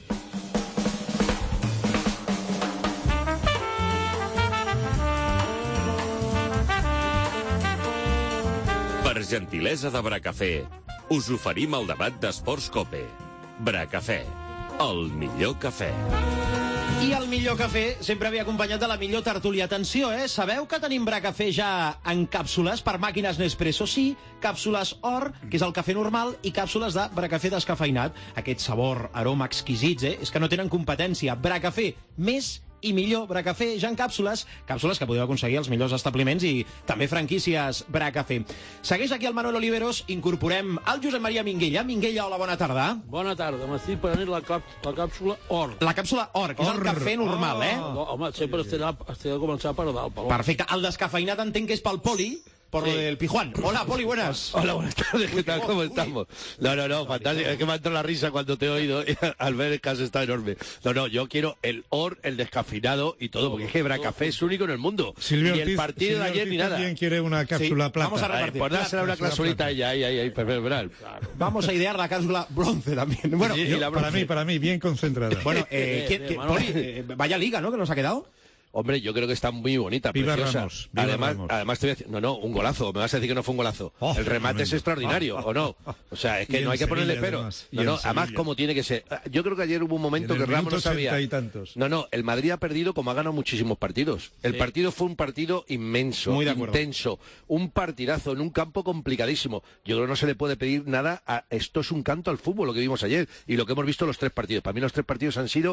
Per gentilesa de Bracafé, us oferim el debat d'Esports Cope. Bracafé, el millor cafè. I el millor cafè sempre havia acompanyat de la millor tertúlia. Atenció, eh? Sabeu que tenim Bracafé ja en càpsules per màquines Nespresso? Sí, càpsules Or, que és el cafè normal, i càpsules de Bracafé descafeinat. Aquest sabor, aroma exquisits, eh? És que no tenen competència. Bracafé, més i millor Bracafé ja en càpsules, càpsules que podeu aconseguir als millors establiments i també franquícies Bracafé. Segueix aquí el Manuel Oliveros, incorporem el Josep Maria Minguella. Minguella, hola, bona tarda. Bona tarda, m'estic prenent la, cap, la càpsula Or. La càpsula Or, que és el cafè normal, eh? No, home, sempre estic de, estic de començar per dalt. Per Perfecte, el descafeinat entenc que és pel Poli, por sí. Lo del Pijuán. Hola, Poli, buenas. Hola, buenas tardes, ¿qué tal? ¿Cómo estamos? No, no, no, fantástico. Es que me ha entrado la risa cuando te he oído al ver el caso, está enorme. No, no, yo quiero el Or, el descafeinado y todo, porque es que Bracafé es único en el mundo. Silvio ni el Ortiz, partido Silvio de ayer Ortiz ni nada. También quiere una cápsula sí, plata. Vamos a repartir. Por dársela una cláusulita a ella, ahí, ahí, ahí, fenomenal. Vamos a idear la cápsula bronce también. Bueno, sí, yo, la para mí, para mí, bien concentrada. Bueno, eh, ¿quién, quién, Poli, eh, vaya liga, ¿no? Que nos ha quedado. Hombre, yo creo que está muy bonita, Viva preciosa. Ramos, viva además, Ramos. además te voy a decir, no, no, un golazo. Me vas a decir que no fue un golazo. Oh, el remate tremendo. es extraordinario, Oh, ¿o no? O sea, es que y no hay que Sevilla, ponerle pero. además, No, no, además como tiene que ser. Yo creo que ayer hubo un momento que Ramos no sabía. Y tantos. No, no, el Madrid ha perdido como ha ganado muchísimos partidos. El sí. partido fue un partido inmenso, Muy de acuerdo. intenso, un partidazo en un campo complicadísimo. Yo creo que no se le puede pedir nada a esto es un canto al fútbol lo que vimos ayer y lo que hemos visto los tres partidos. Para mí los tres partidos han sido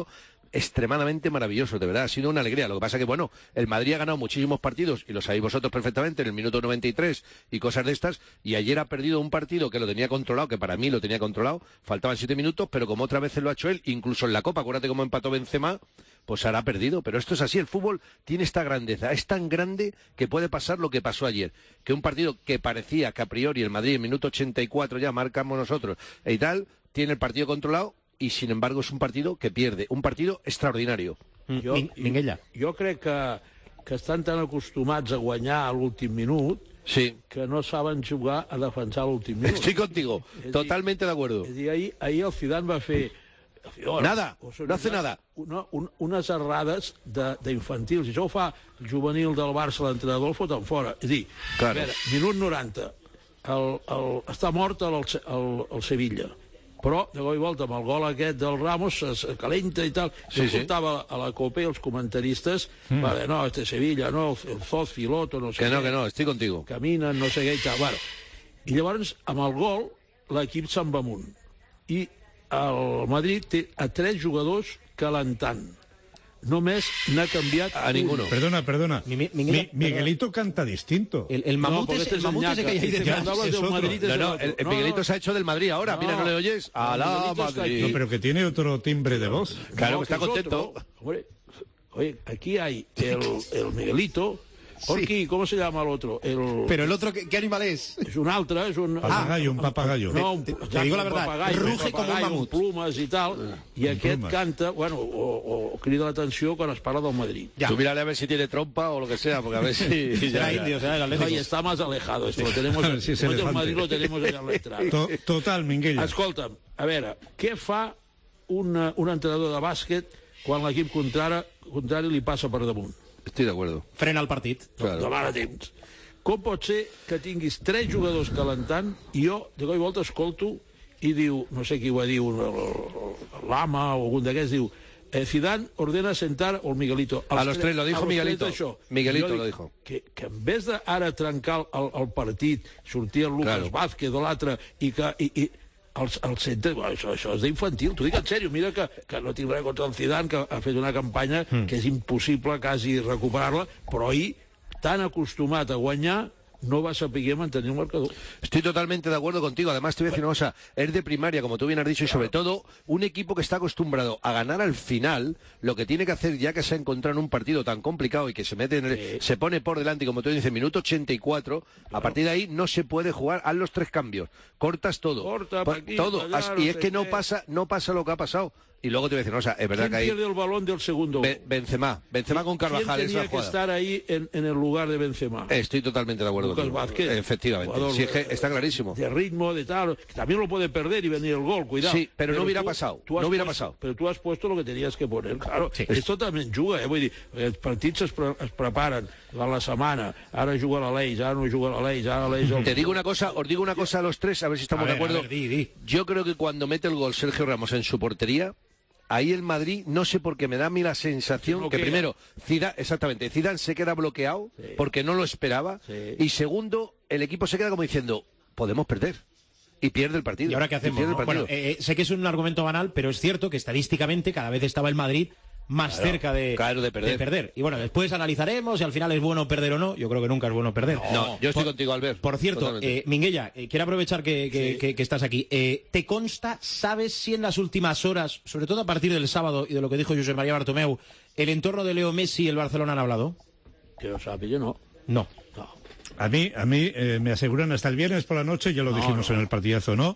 extremadamente maravilloso, de verdad, ha sido una alegría. Lo que pasa que, bueno, el Madrid ha ganado muchísimos partidos, y lo sabéis vosotros perfectamente, en el minuto noventa y tres y cosas de estas, y ayer ha perdido un partido que lo tenía controlado, que para mí lo tenía controlado, faltaban siete minutos, pero como otras veces lo ha hecho él, incluso en la Copa, acuérdate cómo empató Benzema, pues hará perdido. Pero esto es así, el fútbol tiene esta grandeza, es tan grande que puede pasar lo que pasó ayer, que un partido que parecía que a priori el Madrid en minuto ochenta y cuatro ya marcamos nosotros y tal, tiene el partido controlado, i, sin embargo, és un partit que pierde, un partit extraordinario. Jo, Minguella. Jo crec que, que estan tan acostumats a guanyar a l'últim minut sí. que no saben jugar a defensar l'últim minut. Estoy contigo, és totalmente dir, de acuerdo. És dir, ahir, ahir el Zidane va fer... Oh, nada, o sigui, no hace nada. Una, un, unes errades d'infantils. Si això ho fa el juvenil del Barça, l'entrenador, el foten fora. És dir, claro. A veure, minut noranta, el, el, està mort el, el, el Sevilla, però de cop i volta amb el gol aquest del Ramos es calenta i tal. Sí, jo portava sí. a la Copa i els comentaristes mm. vale, no, este Sevilla, no, el Zoz, Filoto, no sé que què. no, que no, estic contigo. Caminen, no sé què i tal. Bueno, i llavors, amb el gol, l'equip se'n va amunt. I el Madrid té a tres jugadors calentant. Només n'ha cambiat a ninguno. Perdona, perdona. Mi, mi, Mi, Miguelito canta distinto. El, el mamut, no, es, el mamut ese que hay ahí detrás. No, no, el, el Miguelito se ha hecho del Madrid ahora. No, mira, ¿no le oyes? A la Madrid. No, pero que tiene otro timbre de voz. Claro, no, que está contento. Otro. Hombre, oye, aquí hay el, el Miguelito. Por aquí, ¿cómo se llama el otro? El... Pero el otro, ¿qué, qué animal es? Es un altre, es un... Papagayo, un papagayo. No, un, te, te, te digo la verdad, papagayo, ruge com un mamut. Plumes i tal, i aquest plumes. Canta, bueno, o, o crida l'atenció quan es parla del Madrid. Ya. Tú mírale a ver si tiene trompa o lo que sea, porque a ver si... será ya, indio, será galénico. Oye, está más alejado esto, lo tenemos... A ver si el Madrid lo tenemos allà a l'entrada. To, total, Minguella. Escolta'm, a veure, què fa un, un entrenador de bàsquet quan l'equip contrari, contrari li passa per damunt? Estic d'acord. Frena el partit. Claro. Demana temps. Com pot ser que tinguis tres jugadors calentant i jo de cop i volta escolto i diu, no sé qui ho va dir, l'Ama o algun d'aquests, diu eh, Zidane ordena sentar o el Miguelito. A los tres, lo dijo Miguelito. Miguelito lo dijo. Que, que en vez d'ara trencar el, el partit, sortir el Lucas claro. Vázquez o l'altre i que... I, i, el, el centre, bueno, això, això és d'infantil, t'ho dic en sèrio, mira que, que no tinc res contra el Zidane, que ha fet una campanya mm. que és impossible quasi recuperar-la, però ahir, tan acostumat a guanyar, no va a saber mantener un marcador. Estoy totalmente de acuerdo contigo. Además, te voy a decir una cosa, es de primaria, como tú bien has dicho, y sobre todo, un equipo que está acostumbrado a ganar al final, lo que tiene que hacer, ya que se ha encontrado en un partido tan complicado y que se mete en el, sí. se pone por delante, como tú dices, minuto ochenta y cuatro, claro. A partir de ahí no se puede jugar, haz los tres cambios, cortas todo, Corta, pa aquí, todo, allá, y no es que no qué. pasa, no pasa lo que ha pasado. Y luego te voy a decir, no, o sea, es verdad ¿Quién que ahí... pierde el balón del segundo gol? Benzema, Benzema con Carvajal. ¿Quién tenía esa que estar ahí en, en el lugar de Benzema? Estoy totalmente de acuerdo. Lucas Vázquez. Efectivamente, sí, es que está clarísimo. De ritmo, de tal, que también lo puede perder y venir el gol, cuidado. Sí, pero, pero no hubiera tú, pasado, tú no hubiera puesto, pasado. Pero tú has puesto lo que tenías que poner, claro. Sí. Esto también juga, eh, vull dir, els partits es, pre es preparen a la setmana, ara juga l'Aleix, ara no juga l'Aleix, ara l'Aleix... El... Te digo una cosa, os digo una cosa a los tres, a ver si estamos ver, de acuerdo. Ver, di, di. Yo creo que cuando mete el gol Sergio Ramos en su portería, ahí el Madrid, no sé por qué me da a mí la sensación que primero, Zidane, exactamente, Zidane se queda bloqueado sí. porque no lo esperaba, sí. y segundo, el equipo se queda como diciendo, podemos perder. Y pierde el partido. ¿Y ahora qué hacemos? ¿No? Bueno, eh, sé que es un argumento banal, pero es cierto que estadísticamente cada vez estaba el Madrid más claro, cerca de, claro, de, perder. de perder. Y bueno, después analizaremos si al final es bueno perder o no. Yo creo que nunca es bueno perder. No, no yo estoy por, contigo, Albert. Por cierto, eh, Minguella, eh, quiero aprovechar que, que, sí. que, que estás aquí. Eh, ¿Te consta, sabes si en las últimas horas, sobre todo a partir del sábado y de lo que dijo José María Bartomeu, el entorno de Leo Messi y el Barcelona han hablado? Que lo sabe, yo no. No. no. A mí, a mí eh, me aseguran hasta el viernes por la noche, ya lo no, dijimos no. en el partidazo, ¿no?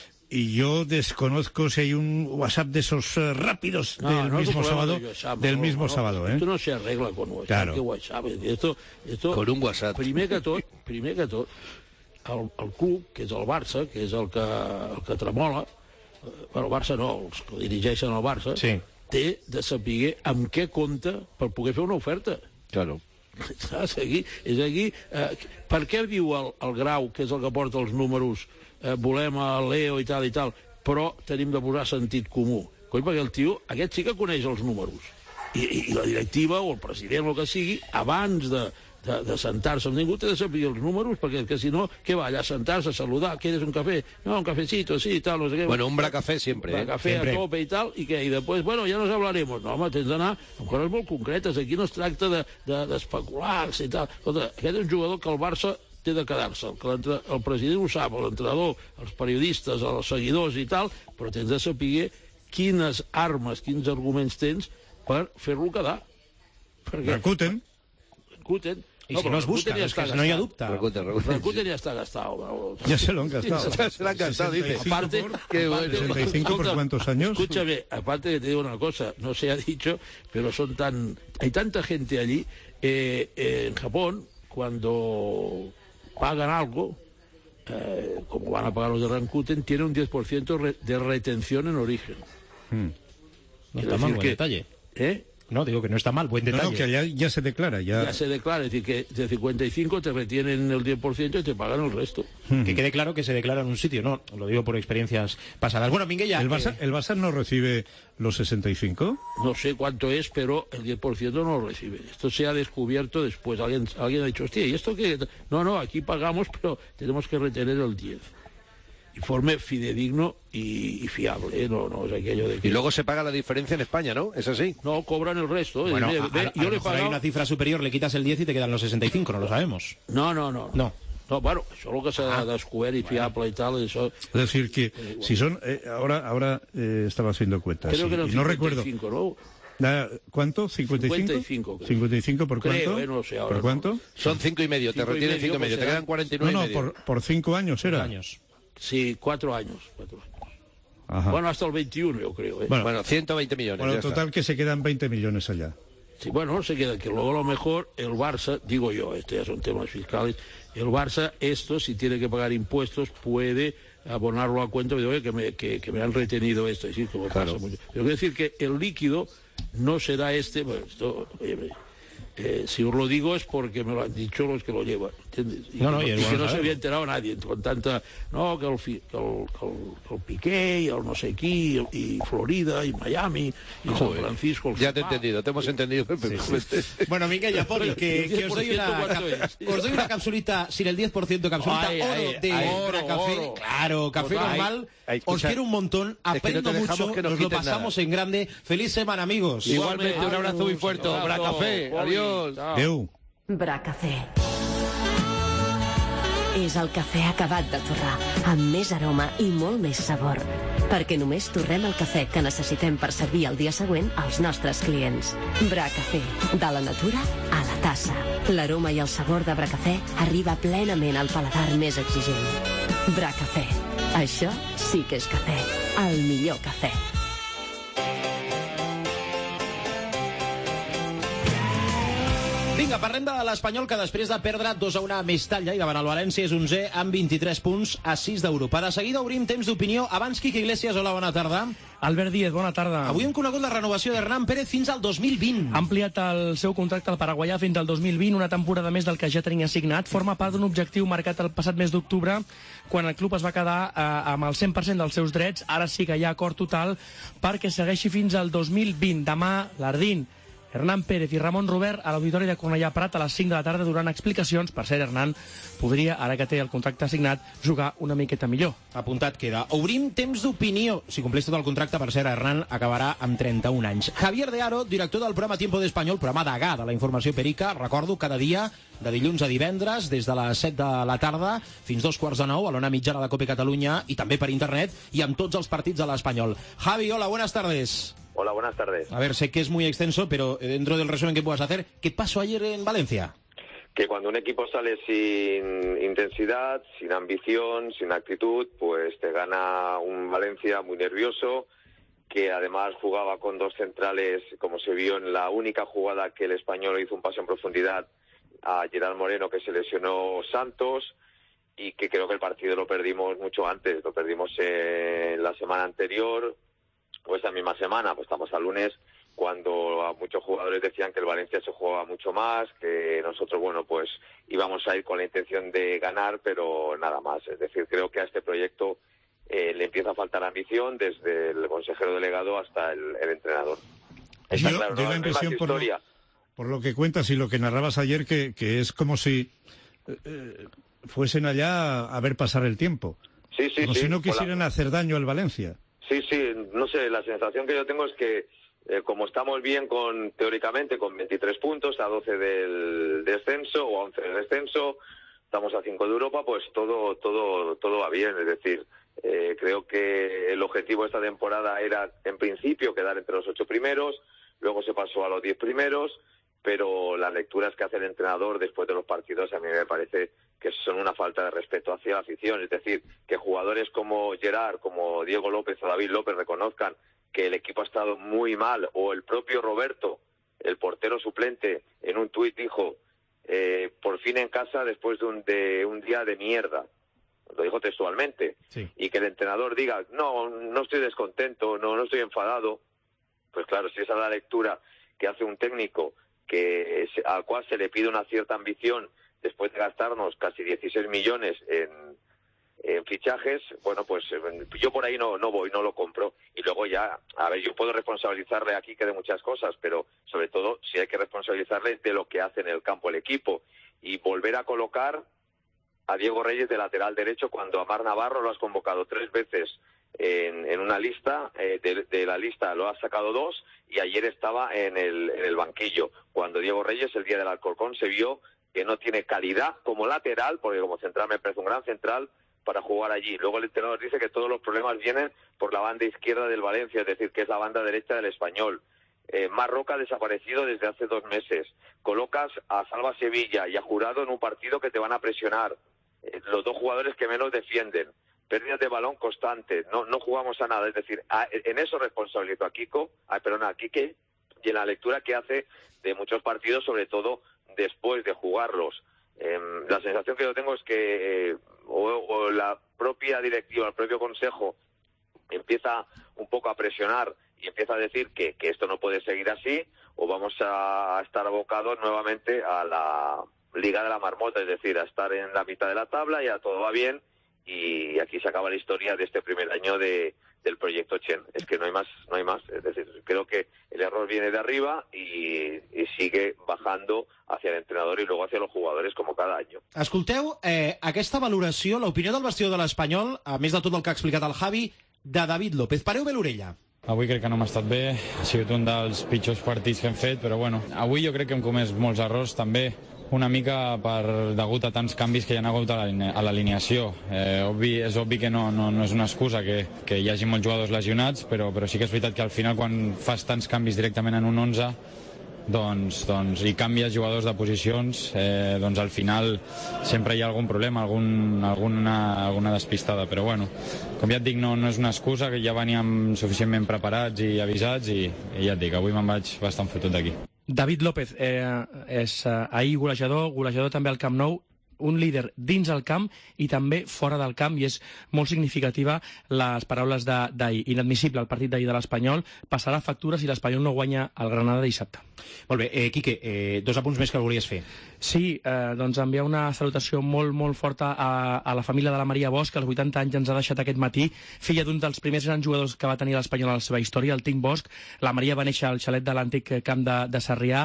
Y yo desconozco si hay un WhatsApp de esos uh, rápidos no, del no mismo sábado, WhatsApp, del no, mismo no, sábado, ¿eh? Esto no se arregla con WhatsApp, claro. que WhatsApp. Esto, esto, con un WhatsApp. Primer que tot, primer que tot, el, el club, que és el Barça, que és el que, el que tremola, bueno, el Barça no, els que dirigeixen el Barça, sí. té de saber amb què compta per poder fer una oferta. Claro. És aquí, és aquí eh, per què diu el, el Grau, que és el que porta els números, eh, volem a Leo i tal i tal, però tenim de posar sentit comú? Coi, perquè el tio, aquest sí que coneix els números. I, i, i la directiva o el president o el que sigui, abans de, de, de sentar-se amb ningú, té de saber els números, perquè que, si no, què va allà a sentar-se, a saludar, ¿quieres un café? No, un cafecito, sí, tal, no sé què. Bueno, un bracafé siempre, un bracafé eh? a tope i tal, i què? I després, bueno, ja nos hablaremos. No, home, tens d'anar amb coses molt concretes. Aquí no es tracta d'especular-se de, de, i tal. Escolta, aquest és un jugador que el Barça té de quedar-se. El, el president ho sap, l'entrenador, els periodistes, els seguidors i tal, però tens de saber quines armes, quins arguments tens per fer-lo quedar. Perquè... Rakuten. Rakuten. I no, si no es busca, ja és que no hi ha dubte. Rakuten, Rakuten. Rakuten ya está gastado. Ya se lo han gastado. Ya se lo han gastado, dice. Aparte, que bueno. ¿sesenta y cinco por cuántos años? Escúchame, aparte que te digo una cosa, no se ha dicho, pero son tan... Hay tanta gente allí. Eh, eh, en Japón, cuando pagan algo, eh, como van a pagar los de Rakuten, tiene un diez por ciento de retención en origen. Hmm. No está mal, buen que, detalle. ¿Eh? No, digo que no está mal, buen detalle. No, no, que ya, ya se declara. Ya... ya se declara, es decir, que de cincuenta y cinco te retienen el diez por ciento y te pagan el resto. Hmm. Que quede claro que se declara en un sitio, no, lo digo por experiencias pasadas. Bueno, Minguella... ¿El Barça, eh... ¿El Barça no recibe los sesenta y cinco? No sé cuánto es, pero el diez por ciento no lo recibe. Esto se ha descubierto después. Alguien, alguien ha dicho, hostia, ¿y esto qué? No, no, aquí pagamos, pero tenemos que retener el diez. Informe fidedigno y, y fiable, ¿eh? no, no es aquello de que... Y luego se paga la diferencia en España, ¿no? ¿Es así? No, cobran el resto. Bueno, eh, a, ve, a, yo a le he pagado... hay una cifra superior, le quitas el diez y te quedan los sesenta y cinco, no lo sabemos. No, no, no. No. No, bueno, eso es lo que se ha descubierto y fiable y tal, eso... Es decir, que eh, si son... Eh, ahora ahora eh, estaba haciendo cuentas. Creo y, que eran y no recuerdo. ¿no? ¿Cuánto? ¿cincuenta y cinco? cincuenta y cinco. Creo. ¿cincuenta y cinco por cuánto? Creo, eh, no sé ahora, ¿Por cuánto? No. Son cinco y medio, te retienen cinco y medio, te quedan cuarenta y nueve no, no, y medio. por, por cinco años era. años. Sí, cuatro años. Cuatro años. Ajá. Bueno, hasta el veintiuno, yo creo. ¿eh? Bueno, bueno, ciento veinte millones. Bueno, ya total está. que se quedan veinte millones allá. Sí, bueno, no se queda, que luego a lo mejor el Barça, digo yo, esto ya son temas fiscales, el Barça, esto, si tiene que pagar impuestos, puede abonarlo a cuenta de, oye, que me, que, que me han retenido esto. Sí, como claro. Pasa mucho. Pero quiero decir que el líquido no será este, bueno, esto, oye, Eh, si os lo digo es porque me lo han dicho los que lo llevan, ¿entiendes? Y no, no, que, y no, y que no se ver. había enterado nadie con tanta... No, que el, que el, que el, que el Piqué, y el no sé qui, y Florida, y Miami, y San Francisco... El ya te he entendido, te hemos entendido. Sí, sí. Bueno, Minguella, Poli, que, que os, doy una, os doy una capsulita sin el diez por ciento, capsulita ay, oro ay, de ay, oro, café. Oro. Claro, café Total, normal. Ay, ay, os quiero un montón, aprendo es que no mucho, que nos, nos lo pasamos nada. En grande. Feliz semana, amigos. Igualmente, Igualmente un abrazo muy fuerte. Bracafé, adiós. Adéu. Bracafé. És el cafè acabat de torrar, amb més aroma i molt més sabor. Perquè només torrem el cafè que necessitem per servir el dia següent als nostres clients. Bracafé, de la natura a la tassa. L'aroma i el sabor de Bracafé arriba plenament al paladar més exigent. Bracafé. Això sí que és cafè. El millor cafè. Vinga, parlem de l'Espanyol, que després de perdre dos a una a Mestalla i davant el València és onzè amb vint-i-tres punts a sis d'Europa. De seguida obrim temps d'opinió. Abans, Quique Iglesias, hola, bona tarda. Albert Díez, bona tarda. Avui hem conegut la renovació d'Hernán Pérez fins al dos mil vint. Ha ampliat el seu contracte al paraguaià fins al dos mil vint, una temporada més del que ja tenia assignat. Forma part d'un objectiu marcat el passat mes d'octubre, quan el club es va quedar eh, amb el cent per cent dels seus drets. Ara sí que hi ha acord total perquè segueixi fins al dos mil vint. Demà, l'Ardín, Hernán Pérez i Ramon Robert a l'Auditori de Cornellà Prat a les cinc de la tarda durant explicacions. Per ser Hernán podria, ara que té el contracte assignat, jugar una miqueta millor. Apuntat queda. Obrim temps d'opinió. Si compleix tot el contracte, per ser Hernán acabarà amb trenta-un anys. Javier de Aro, director del programa Tiempo de Español, programa degà de la informació perica, recordo, cada dia de dilluns a divendres, des de les set de la tarda fins dos quarts de nou, a l'ona mitjana de Cope Catalunya i també per internet i amb tots els partits de l'Espanyol. Javi, hola, buenas tardes. Hola, buenas tardes. A ver, sé que es muy extenso, pero dentro del resumen que puedas hacer, ¿qué pasó ayer en Valencia? Que cuando un equipo sale sin intensidad, sin ambición, sin actitud, pues te gana un Valencia muy nervioso, que además jugaba con dos centrales, como se vio en la única jugada que el Español hizo un pase en profundidad a Gerard Moreno, que se lesionó Santos, y que creo que el partido lo perdimos mucho antes, lo perdimos en la semana anterior, o esta misma semana, pues estamos al lunes, cuando a muchos jugadores decían que el Valencia se jugaba mucho más, que nosotros, bueno, pues íbamos a ir con la intención de ganar, pero nada más. Es decir, creo que a este proyecto eh, le empieza a faltar ambición desde el consejero delegado hasta el, el entrenador. Está yo, claro, yo no, la no hay más por historia. por lo que cuentas y lo que narrabas ayer, que, que es como si eh, fuesen allá a ver pasar el tiempo. Sí, sí, como sí, si no quisieran hola. hacer daño al Valencia. Sí, sí, no sé, la sensación que yo tengo es que eh, como estamos bien con teóricamente con veintitrés puntos, a doce del descenso o a once del descenso, estamos a cinco de Europa, pues todo todo todo va bien. Es decir, eh, creo que el objetivo de esta temporada era en principio quedar entre los ocho primeros, luego se pasó a los diez primeros, pero las lecturas que hace el entrenador después de los partidos a mí me parece que son una falta de respeto hacia la afición. Es decir, que jugadores como Gerard, como Diego López o David López reconozcan que el equipo ha estado muy mal, o el propio Roberto, el portero suplente, en un tuit dijo eh, por fin en casa después de un, de un día de mierda, lo dijo textualmente, sí. Y que el entrenador diga no, no estoy descontento, no, no estoy enfadado, pues claro, si esa es la lectura que hace un técnico que al cual se le pide una cierta ambición después de gastarnos casi dieciséis millones en, en fichajes, bueno, pues yo por ahí no, no voy, no lo compro. Y luego ya, a ver, yo puedo responsabilizarle aquí que de muchas cosas, pero sobre todo si hay que responsabilizarle de lo que hace en el campo el equipo. Y volver a colocar a Diego Reyes de lateral derecho cuando a Mar Navarro lo has convocado tres veces en, en una lista, eh, de, de la lista lo has sacado dos y ayer estaba en el, en el banquillo. Cuando Diego Reyes el día del Alcorcón se vio que no tiene calidad como lateral, porque como central me parece un gran central, para jugar allí. Luego el entrenador dice que todos los problemas vienen por la banda izquierda del Valencia, es decir, que es la banda derecha del Español. Eh, Marroca ha desaparecido desde hace dos meses. Colocas a Salva Sevilla y a Jurado en un partido que te van a presionar. Eh, los dos jugadores que menos defienden. Pérdidas de balón constantes. No, no jugamos a nada. Es decir, a, en eso responsabilizo a Kiko, a, perdón, a Quique, y en la lectura que hace de muchos partidos, sobre todo después de jugarlos. Eh, la sensación que yo tengo es que eh, o, o la propia directiva, el propio consejo empieza un poco a presionar y empieza a decir que, que esto no puede seguir así, o vamos a estar abocados nuevamente a la Liga de la Marmota, es decir, a estar en la mitad de la tabla, ya todo va bien y aquí se acaba la historia de este primer año de del proyecto Chen. Es que no hay más, no hay más. Es decir, creo que el error viene de arriba y, y sigue bajando hacia el entrenador y luego hacia los jugadores com cada any. Escolteu, eh, aquesta valoració, l'opinió del vestidor de l'Espanyol, a més de tot el que ha explicat el Javi, de David López. Pareu bé l'orella. Avui crec que no hem estat bé, ha sigut un dels pitjors partits que hem fet, però bueno, avui jo crec que hem comès molts errors també, una mica per degut a tants canvis que hi ha hagut a l'alineació. Eh, obvi, és obvi que no, no, no és una excusa que, que hi hagi molts jugadors lesionats, però, però sí que és veritat que al final quan fas tants canvis directament en un onze doncs, doncs, i canvies jugadors de posicions, eh, doncs al final sempre hi ha algun problema, algun, alguna, alguna despistada, però bueno, com ja et dic, no, no és una excusa, que ja veníem suficientment preparats i avisats i, i ja et dic, avui me'n vaig bastant fotut d'aquí. David López eh, és eh, ahir golejador, golejador també al Camp Nou, un líder dins el camp i també fora del camp, i és molt significativa les paraules d'ahir. Inadmissible el partit d'ahir de l'Espanyol, passarà factura si l'Espanyol no guanya el Granada dissabte. Molt bé, eh, Quique, eh, dos apunts més que volies fer. Sí, eh, doncs enviar una salutació molt, molt forta a, a la família de la Maria Bosch, que als vuitanta anys ens ha deixat aquest matí, filla d'un dels primers grans jugadors que va tenir l'Espanyol a la seva història, el Tim Bosch. La Maria va néixer al xalet de l'antic camp de, de Sarrià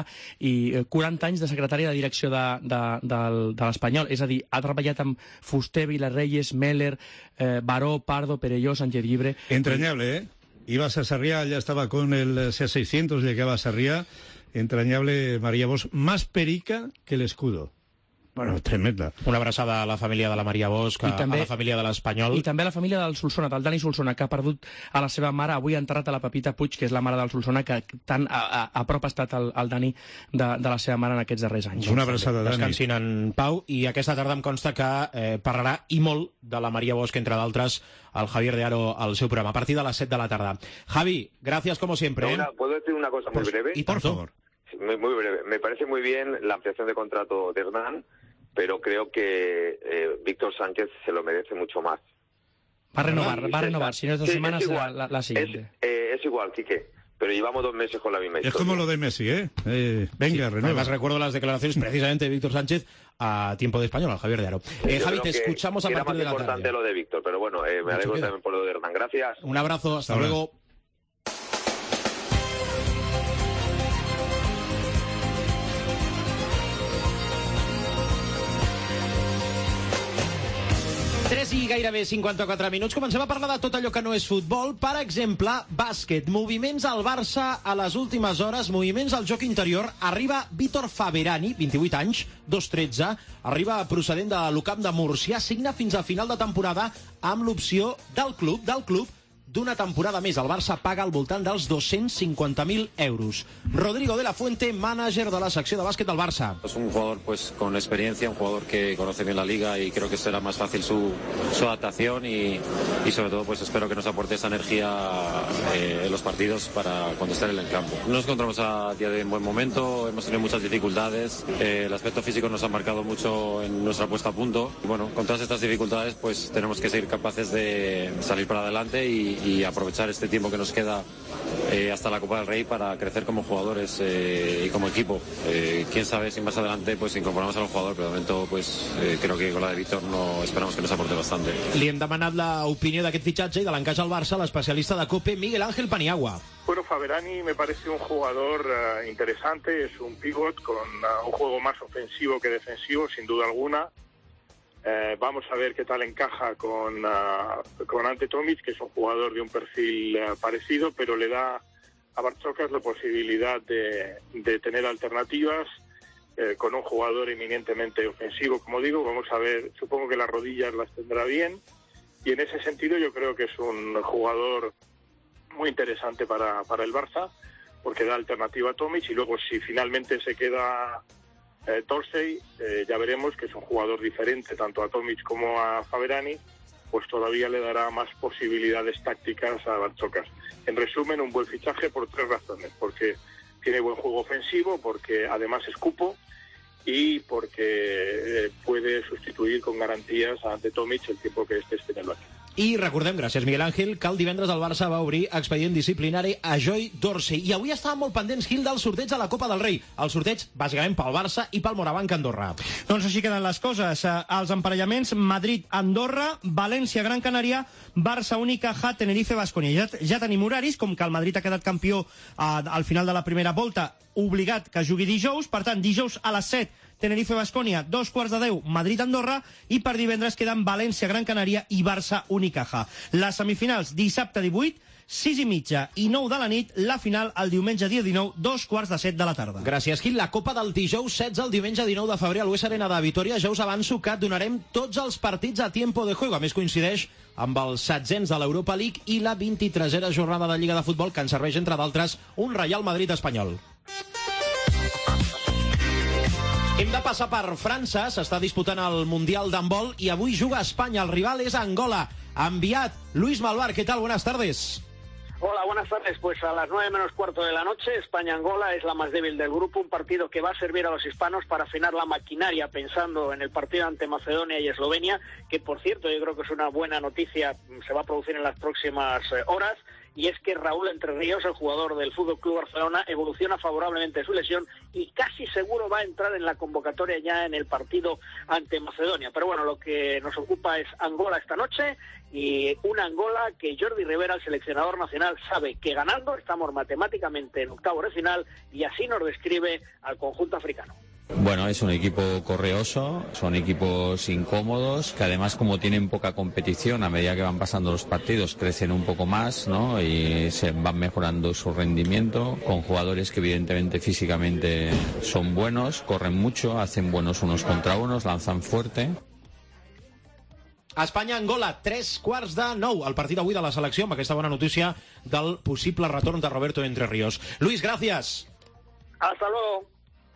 i quaranta anys de secretària de direcció de, de, de, de l'Espanyol. És a dir, ha treballat amb Fuster, Vilarreyes, Meller, eh, Baró, Pardo, Perelló, Sánchez Llibre... Entrañable, ¿eh? Ibas a Sarriá, ya estaba con el C seiscientos, llegaba a Sarriá. Entrañable María Bosch, más perica que el escudo. Bueno, tremenda. Una abraçada a la família de la Maria Bosch, a, també, a la família de l'Espanyol. I també a la família del Solsona, del Dani Solsona, que ha perdut a la seva mare. Avui ha enterrat a la Pepita Puig, que és la mare del Solsona, que tan a, a, a prop ha estat el, el Dani de, de la seva mare en aquests darrers anys. Una abraçada, Dani. Descansin en pau. I aquesta tarda em consta que eh, parlarà i molt de la Maria Bosch, entre d'altres, al Javier de Aro al seu programa, a partir de les set de la tarda. Javi, gracias como siempre. ¿eh? ¿Puedo decir una cosa muy breve? Y por favor. Muy, muy breve. Me parece muy bien la ampliación de contrato de Hernán, pero creo que eh, Víctor Sánchez se lo merece mucho más. Va a renovar, va a renovar. Si no es dos sí, semanas, es será la, la siguiente. Es, eh, es igual, Quique, pero llevamos dos meses con la misma historia. Es como lo de Messi, ¿eh? eh venga, sí, renueva. Además recuerdo las declaraciones precisamente de Víctor Sánchez a tiempo de Español, al Javier de Aro. Eh, Javi, te escuchamos a partir de la tarde. Era más importante lo de Víctor, pero bueno, eh, me alegro queda. también por lo de Hernán. Gracias. Un abrazo, hasta, hasta luego. tres i gairebé cinquanta-quatre minuts. Comencem a parlar de tot allò que no és futbol. Per exemple, bàsquet. Moviments al Barça a les últimes hores, moviments al joc interior. Arriba Vítor Faberani, vint-i-vuit anys, dos tretze. Arriba procedent de l'Ucamp de Múrcia. Signa fins a final de temporada amb l'opció del club, del club, d'una temporada més. El Barça paga al voltant dels dos-cents cinquanta mil euros. Rodrigo de la Fuente, manager de la secció de bàsquet del Barça. Es un jugador pues con experiencia, un jugador que conoce bien la liga y creo que será más fácil su, su adaptación y, y sobre todo pues espero que nos aporte esa energía eh, en los partidos para cuando esté en el campo. Nos encontramos a día de un buen momento, hemos tenido muchas dificultades, eh, el aspecto físico nos ha marcado mucho en nuestra puesta a punto y bueno, con todas estas dificultades pues tenemos que ser capaces de salir para adelante y y aprovechar este tiempo que nos queda eh, hasta la Copa del Rey para crecer como jugadores eh, y como equipo. Eh, quién sabe si más adelante pues incorporamos a un jugador, pero de momento pues eh, creo que con la de Víctor no esperamos que nos aporte bastante. Li hem demanat l'opinió d'aquest fitxatge i de l'encaix al Barça, l'especialista de COPE, Miguel Ángel Paniagua. Bueno, Faberani me parece un jugador uh, interesante, es un pívot con uh, un juego más ofensivo que defensivo, sin duda alguna. Eh, vamos a ver qué tal encaja con, uh, con Ante Tomic, que es un jugador de un perfil uh, parecido, pero le da a Bartzokas la posibilidad de, de tener alternativas eh, con un jugador eminentemente ofensivo, como digo. Vamos a ver, supongo que las rodillas las tendrá bien, y en ese sentido yo creo que es un jugador muy interesante para, para el Barça, porque da alternativa a Tomic, y luego si finalmente se queda Eh, Dorsey, eh, ya veremos que es un jugador diferente tanto a Tomic como a Faberani, pues todavía le dará más posibilidades tácticas a Bartzokas. En resumen, un buen fichaje por tres razones: porque tiene buen juego ofensivo, porque además es cupo y porque eh, puede sustituir con garantías a Ante Tomic el tiempo que este esté en el banquillo. I recordem, gràcies Miguel Ángel, que el divendres el Barça va obrir expedient disciplinari a Joy Dorsey. I avui estàvem molt pendents, Gil, del sorteig de la Copa del Rei. El sorteig, bàsicament, pel Barça i pel Morabanc Andorra. Doncs així queden les coses. Els emparellaments: Madrid-Andorra, València-Gran Canària, Barça-Unicaja, Tenerife-Basconia. Ja, ja tenim horaris, com que el Madrid ha quedat campió eh, al final de la primera volta, obligat que jugui dijous. Per tant, dijous a les set, Tenerife-Basconia, dos quarts de deu, Madrid-Andorra, i per divendres queden València-Gran Canària i Barça-Unicaja. Les semifinals, dissabte divuit, sis i mitja i nou de la nit, la final el diumenge dia dinou, dos quarts de set de la tarda. Gràcies, Gil. La Copa del dijous setze, el diumenge dinou de febrer, al Buesa Arena de Vitoria. Ja us avanço que donarem tots els partits a tiempo de juego. A més, coincideix amb els setzents de l'Europa League i la vint-i-tresena jornada de Lliga de Futbol, que ens serveix, entre d'altres, un Real Madrid espanyol. Hem de passar per França, s'està disputant el Mundial d'handbol i avui juga Espanya, el rival és Angola. Ha enviat Luis Malvar. ¿Qué tal? Buenas tardes. Hola, buenas tardes. Pues a las nueve menos cuarto de la noche, España-Angola es la más débil del grupo, un partido que va a servir a los hispanos para afinar la maquinaria pensando en el partido ante Macedonia y Eslovenia, que por cierto yo creo que es una buena noticia, se va a producir en las próximas eh, horas. Y es que Raúl Entre Ríos, el jugador del F C Barcelona, evoluciona favorablemente de su lesión y casi seguro va a entrar en la convocatoria ya en el partido ante Macedonia. Pero bueno, lo que nos ocupa es Angola esta noche, y una Angola que Jordi Rivera, el seleccionador nacional, sabe que ganando estamos matemáticamente en octavos de final, y así nos describe al conjunto africano. Bueno, es un equipo correoso, son equipos incómodos, que además, como tienen poca competición, a medida que van pasando los partidos crecen un poco más, ¿no? Y se van mejorando su rendimiento, con jugadores que evidentemente físicamente son buenos, corren mucho, hacen buenos unos contra unos, lanzan fuerte. Espanya-Angola, tres quarts de nou. El partit avui de la selecció, amb aquesta bona notícia del possible retorn de Roberto Entre Ríos. Luis, gracias. Hasta luego.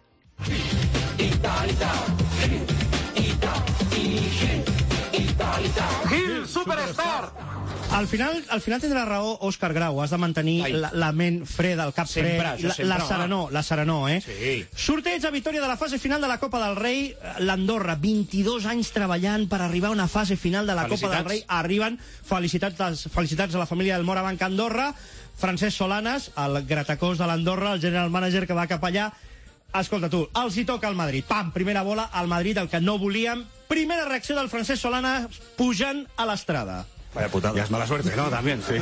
Gil, superstar! Al final, al final tindrà raó Òscar Grau. Has de mantenir la, la ment freda, el cap sempre, fred, la, sempre, la serenor, la serenor, eh? Sí. Sorteig a Vitòria de la fase final de la Copa del Rei. L'Andorra, vint-i-dos anys treballant per arribar a una fase final de la Copa del Rei. Arriben. Felicitats, felicitats a la família del Morabanc Andorra. Francesc Solanas, el gratacós de l'Andorra, el general manager que va cap allà. Escolta tu, els hi toca al Madrid. Pam, primera bola al Madrid, el que no volíem. Primera reacció del Francesc Solanas pujant a l'estrada. Vaya putada. Ya es mala suerte, ¿no? También, sí.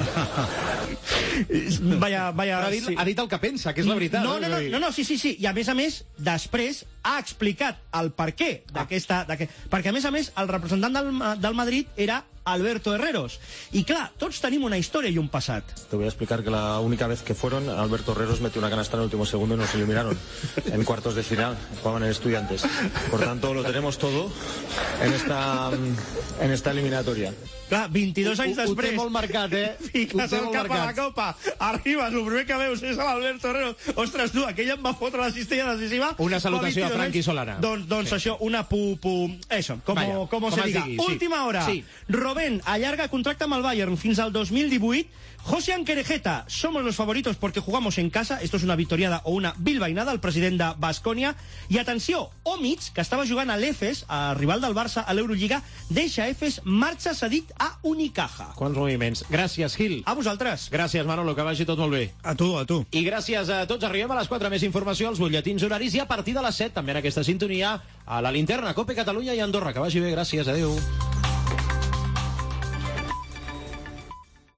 Vaya, vaya... Ha dit, sí. ha dit el que pensa, que és la veritat. No, no, no, no, no, sí, sí, sí. I a més a més, després ha explicat el per què d'aquesta... Perquè a més a més, el representant del, del Madrid era Alberto Herreros. Y claro, todos tenemos una historia y un pasado. Te voy a explicar que la única vez que fueron, Alberto Herreros metió una canasta en el último segundo y nos eliminaron en cuartos de final. Jugaban en Estudiantes. Por tanto, lo tenemos todo en esta, en esta eliminatoria. Clar, vint-i-dos anys després... Ho té molt marcat, eh? Fiques el cap a la copa, arribes, el primer que veus és l'Alberto Herrero. Ostres, tu, aquella em va fotre la cistella decisiva. Una salutació a Franqui Solana. Doncs, doncs sí. Això, una pu... pu eso, com, Vaya, com, com se diga. Digui, Última sí. hora. Sí. Robben allarga contracte amb el Bayern fins al dos mil divuit. José Anquerejeta, somos los favoritos porque jugamos en casa. Esto es una victoriada o una bilbainada, el president de Baskonia. I atenció, Omic, que estava jugant a l'Efes, a rival del Barça a l'Eurolliga, deixa Efes, marxa cedit a Unicaja. Quants moviments. Gràcies, Gil. A vosaltres. Gràcies, Manolo, que vagi tot molt bé. A tu, a tu. I gràcies a tots. Arribem a les quatre. Més informació als butlletins horaris i a partir de les set, també en aquesta sintonia, a la linterna, Cope Catalunya i Andorra. Que vagi bé, gràcies, adeu.